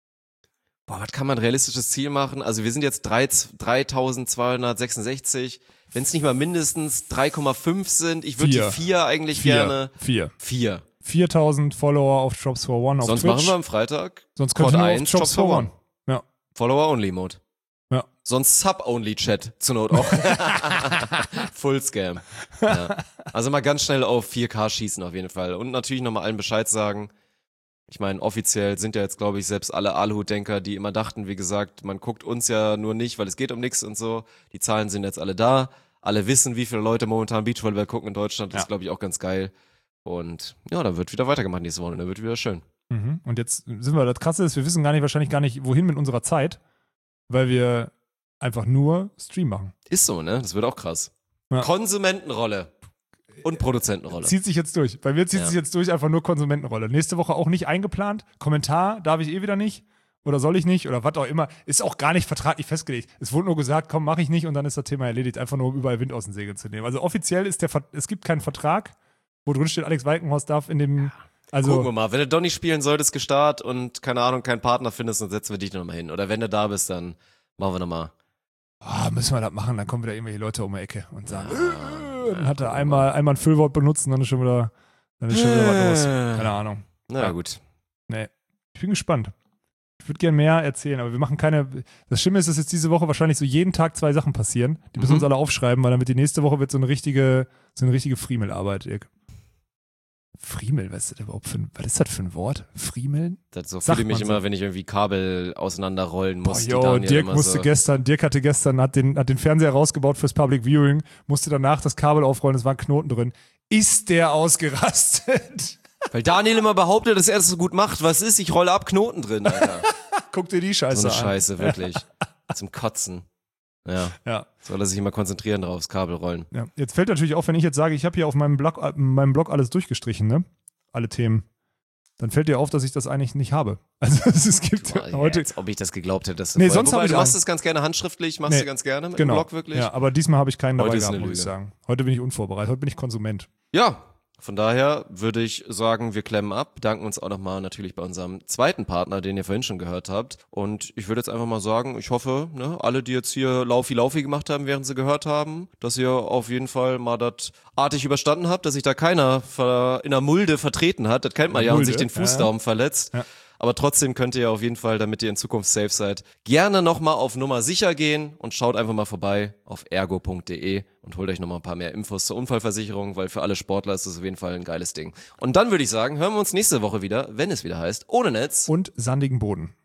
boah, was kann man realistisches Ziel machen? Also wir sind jetzt drei- dreitausendzweihundertsechsundsechzig, wenn es nicht mal mindestens drei Komma fünf sind, ich würde die Vier. vier eigentlich Vier. gerne. Vier. Vier. viertausend Follower auf Drops for One auf Sonst Twitch. machen wir am Freitag Sonst könnt ihr Code nur auf eins, Drops for One. Ja. Follower-Only-Mode. Ja. Sonst Sub-Only-Chat zur Not auch. Full-Scam. Ja. Also mal ganz schnell auf vier K schießen auf jeden Fall. Und natürlich nochmal allen Bescheid sagen. Ich meine, offiziell sind ja jetzt, glaube ich, selbst alle Aluhut-Denker, die immer dachten, wie gesagt, man guckt uns ja nur nicht, weil es geht um nichts und so. Die Zahlen sind jetzt alle da. Alle wissen, wie viele Leute momentan Beachvolleyball gucken in Deutschland. Das Ja. ist, glaube ich, auch ganz geil. Und ja, da wird wieder weitergemacht nächste Woche. Da wird wieder schön. Mhm. Und jetzt sind wir, das Krasse ist, wir wissen gar nicht, wahrscheinlich gar nicht, wohin mit unserer Zeit, weil wir einfach nur Stream machen. Ist so, ne? Das wird auch krass. Ja. Konsumentenrolle und Produzentenrolle. Zieht sich jetzt durch. Bei mir zieht Ja. sich jetzt durch, einfach nur Konsumentenrolle. Nächste Woche auch nicht eingeplant. Kommentar darf ich eh wieder nicht. Oder soll ich nicht? Oder was auch immer. Ist auch gar nicht vertraglich festgelegt. Es wurde nur gesagt, komm, mach ich nicht und dann ist das Thema erledigt. Einfach nur, um überall Wind aus den Segeln zu nehmen. Also offiziell ist der, Ver- es gibt keinen Vertrag, wo drin steht, Alex Walkenhorst darf in dem, Also, Gucken wir mal. Wenn du doch nicht spielen solltest, gestartet und keine Ahnung, keinen Partner findest, dann setzen wir dich nochmal hin. Oder wenn du da bist, dann machen wir nochmal. oh, müssen wir das machen, dann kommen wieder irgendwelche Leute um die Ecke und sagen, äh, dann hat er einmal, einmal ein Füllwort benutzt und dann ist schon wieder, dann ist schon wieder was los. Keine Ahnung. Na Ja. gut. Nee, ich bin gespannt. Ich würde gerne mehr erzählen, aber wir machen keine. Das Schlimme ist, dass jetzt diese Woche wahrscheinlich so jeden Tag zwei Sachen passieren. Die müssen Mhm. uns alle aufschreiben, weil dann wird die nächste Woche wird so eine richtige, so eine richtige Friemelarbeit. Dirk. Friemel, was ist das überhaupt für ein, was ist das für ein Wort? Friemeln? Das so Sagt fühle ich mich man so. immer, wenn ich irgendwie Kabel auseinanderrollen muss. die Boah, yo, Daniel Dirk immer musste so. gestern, Dirk hatte gestern, hat den, hat den Fernseher rausgebaut fürs Public Viewing, musste danach das Kabel aufrollen, es waren Knoten drin. Ist der ausgerastet? Weil Daniel immer behauptet, dass er das so gut macht. Was ist? Ich rolle ab, Knoten drin, Alter. Guck dir die Scheiße So eine an. Scheiße, wirklich. Zum Kotzen. Ja. Ja. Soll er sich immer konzentrieren drauf, das Kabel rollen. Ja, jetzt fällt natürlich auf, wenn ich jetzt sage, ich habe hier auf meinem Blog, äh, meinem Blog alles durchgestrichen, ne? Alle Themen. Dann fällt dir auf, dass ich das eigentlich nicht habe. Also es, es gibt Boah, heute. Als ob ich das geglaubt hätte. Dass du Nee, vorher- sonst Wobei, hab ich du machst einen. es ganz gerne handschriftlich, machst Nee, du ganz gerne mit Genau. dem Blog wirklich. Ja, aber diesmal habe ich keinen Heute dabei ist gehabt, eine muss ich Lüge. sagen. Heute bin ich unvorbereitet, heute bin ich Konsument. Ja, von daher würde ich sagen, wir klemmen ab, bedanken uns auch nochmal natürlich bei unserem zweiten Partner, den ihr vorhin schon gehört habt. Und ich würde jetzt einfach mal sagen, ich hoffe, ne, alle, die jetzt hier Laufi-Laufi gemacht haben, während sie gehört haben, dass ihr auf jeden Fall mal das artig überstanden habt, dass sich da keiner ver- in der Mulde vertreten hat. Das kennt man ja und Mulde, sich den Fußdaumen verletzt. Ja. Aber trotzdem könnt ihr auf jeden Fall, damit ihr in Zukunft safe seid, gerne nochmal auf Nummer sicher gehen und schaut einfach mal vorbei auf ergo punkt de und holt euch nochmal ein paar mehr Infos zur Unfallversicherung, weil für alle Sportler ist das auf jeden Fall ein geiles Ding. Und dann würde ich sagen, hören wir uns nächste Woche wieder, wenn es wieder heißt, ohne Netz. Und sandigen Boden.